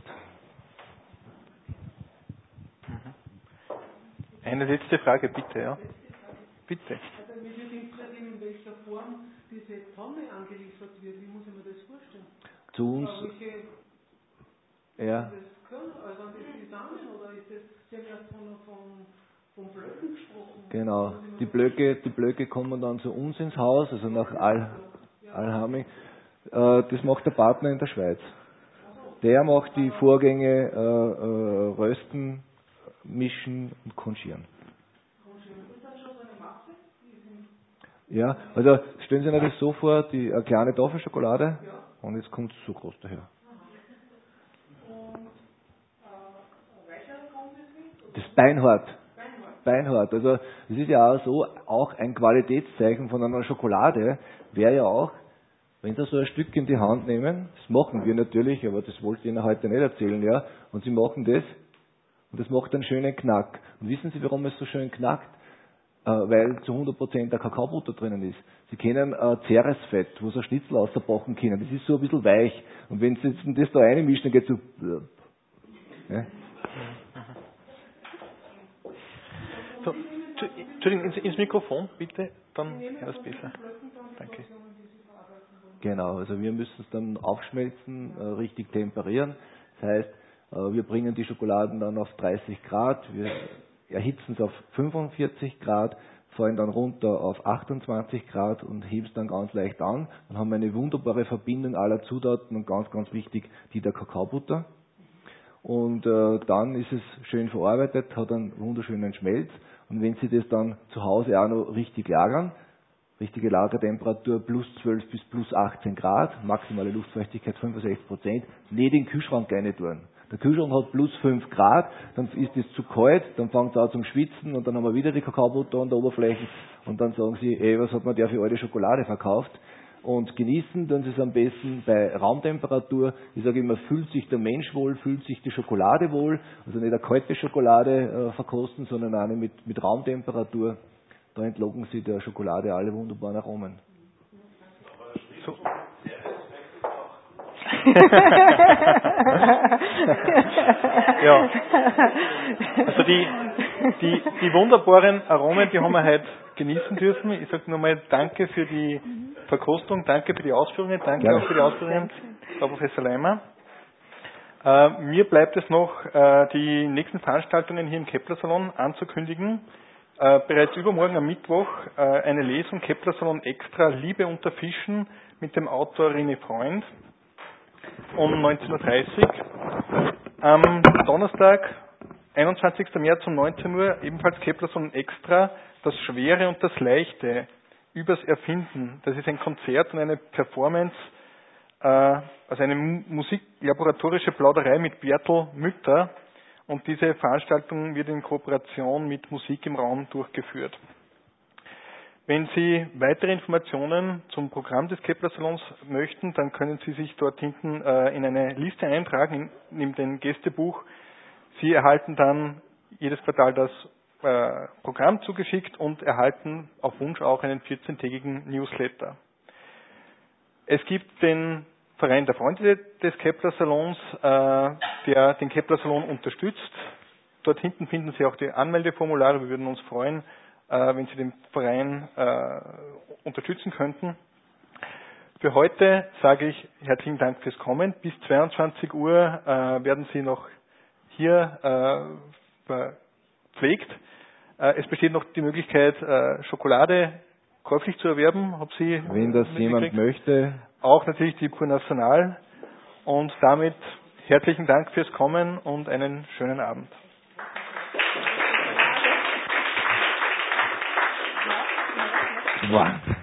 Eine letzte Frage, bitte, ja. Bitte. Also mich würde interessieren, in welcher Form diese Tonne angeliefert wird. Wie muss ich mir das vorstellen? Zu uns. Welche, ja. das können, also das die Samen oder ist das, Sie haben ja von, von, von Blöcken gesprochen. Genau. Die Blöcke, die Blöcke kommen dann zu uns ins Haus, also nach Al, Alhaming. Das macht der Partner in der Schweiz. Der macht die Vorgänge äh, äh, Rösten, Mischen und Konchieren. Ja, also stellen Sie sich das so vor, die eine kleine Tafelschokolade und jetzt kommt es so groß daher. Das ist beinhart. Beinhart. Also es ist ja auch so, auch ein Qualitätszeichen von einer Schokolade wäre ja auch, wenn Sie so ein Stück in die Hand nehmen, das machen wir natürlich, aber das wollte ich Ihnen heute nicht erzählen, ja, und Sie machen das und das macht einen schönen Knack. Und wissen Sie, warum es so schön knackt? Äh, weil zu hundert Prozent der Kakaobutter drinnen ist. Sie kennen äh, Ceresfett, wo Sie ein Schnitzel ausbacken können. Das ist so ein bisschen weich. Und wenn Sie jetzt das da reinmischen, dann geht es so. Ja. So, Entschuldigung, ins, ins Mikrofon, bitte, dann wäre das besser. Danke. Genau, also wir müssen es dann aufschmelzen, äh, richtig temperieren. Das heißt, äh, wir bringen die Schokoladen dann auf dreißig Grad, wir erhitzen es auf fünfundvierzig Grad, fallen dann runter auf achtundzwanzig Grad und heben es dann ganz leicht an. Dann haben wir eine wunderbare Verbindung aller Zutaten und ganz, ganz wichtig, die der Kakaobutter. Und äh, dann ist es schön verarbeitet, hat einen wunderschönen Schmelz. Und wenn Sie das dann zu Hause auch noch richtig lagern, richtige Lagertemperatur plus zwölf bis plus achtzehn Grad, maximale Luftfeuchtigkeit fünfundsechzig Prozent, nicht in den Kühlschrank rein tun. Der Kühlschrank hat plus fünf Grad, dann ist es zu kalt, dann fängt es an zum Schwitzen und dann haben wir wieder die Kakaobutter an der Oberfläche und dann sagen Sie, ey, was hat man der für alte Schokolade verkauft? Und genießen tun Sie es am besten bei Raumtemperatur. Ich sage immer, fühlt sich der Mensch wohl, fühlt sich die Schokolade wohl. Also nicht eine kalte Schokolade äh, verkosten, sondern eine mit, mit Raumtemperatur. Da entlocken Sie der Schokolade alle wunderbaren Aromen. So. Ja. Also die, die, die wunderbaren Aromen, die haben wir heute genießen dürfen. Ich sage nochmal danke für die Verkostung, danke für die Ausführungen, danke ja. auch für die Ausführungen, Frau Professor Leimer. Äh, mir bleibt es noch, äh, die nächsten Veranstaltungen hier im Kepler-Salon anzukündigen. Äh, bereits übermorgen am Mittwoch äh, eine Lesung Kepler-Salon Extra Liebe unter Fischen mit dem Autor René Freund um neunzehn Uhr dreißig. Am Donnerstag, einundzwanzigsten März um neunzehn Uhr, ebenfalls Kepler-Salon Extra, das Schwere und das Leichte, übers Erfinden. Das ist ein Konzert und eine Performance, äh, also eine musiklaboratorische Plauderei mit Bertel Mütter. Und diese Veranstaltung wird in Kooperation mit Musik im Raum durchgeführt. Wenn Sie weitere Informationen zum Programm des Kepler-Salons möchten, dann können Sie sich dort hinten äh, in eine Liste eintragen, in, in dem Gästebuch. Sie erhalten dann jedes Quartal das äh, Programm zugeschickt und erhalten auf Wunsch auch einen vierzehntägigen Newsletter. Es gibt den Verein der Freunde des Kepler-Salons, äh, der den Kepler-Salon unterstützt. Dort hinten finden Sie auch die Anmeldeformulare. Wir würden uns freuen, äh, wenn Sie den Verein äh, unterstützen könnten. Für heute sage ich herzlichen Dank fürs Kommen. Bis zweiundzwanzig Uhr äh, werden Sie noch hier äh, verpflegt. Äh, es besteht noch die Möglichkeit, äh, Schokolade käuflich zu erwerben. Ob Sie Wenn das jemand möchte. Auch natürlich die Pur National. Und damit herzlichen Dank fürs Kommen und einen schönen Abend. Wow.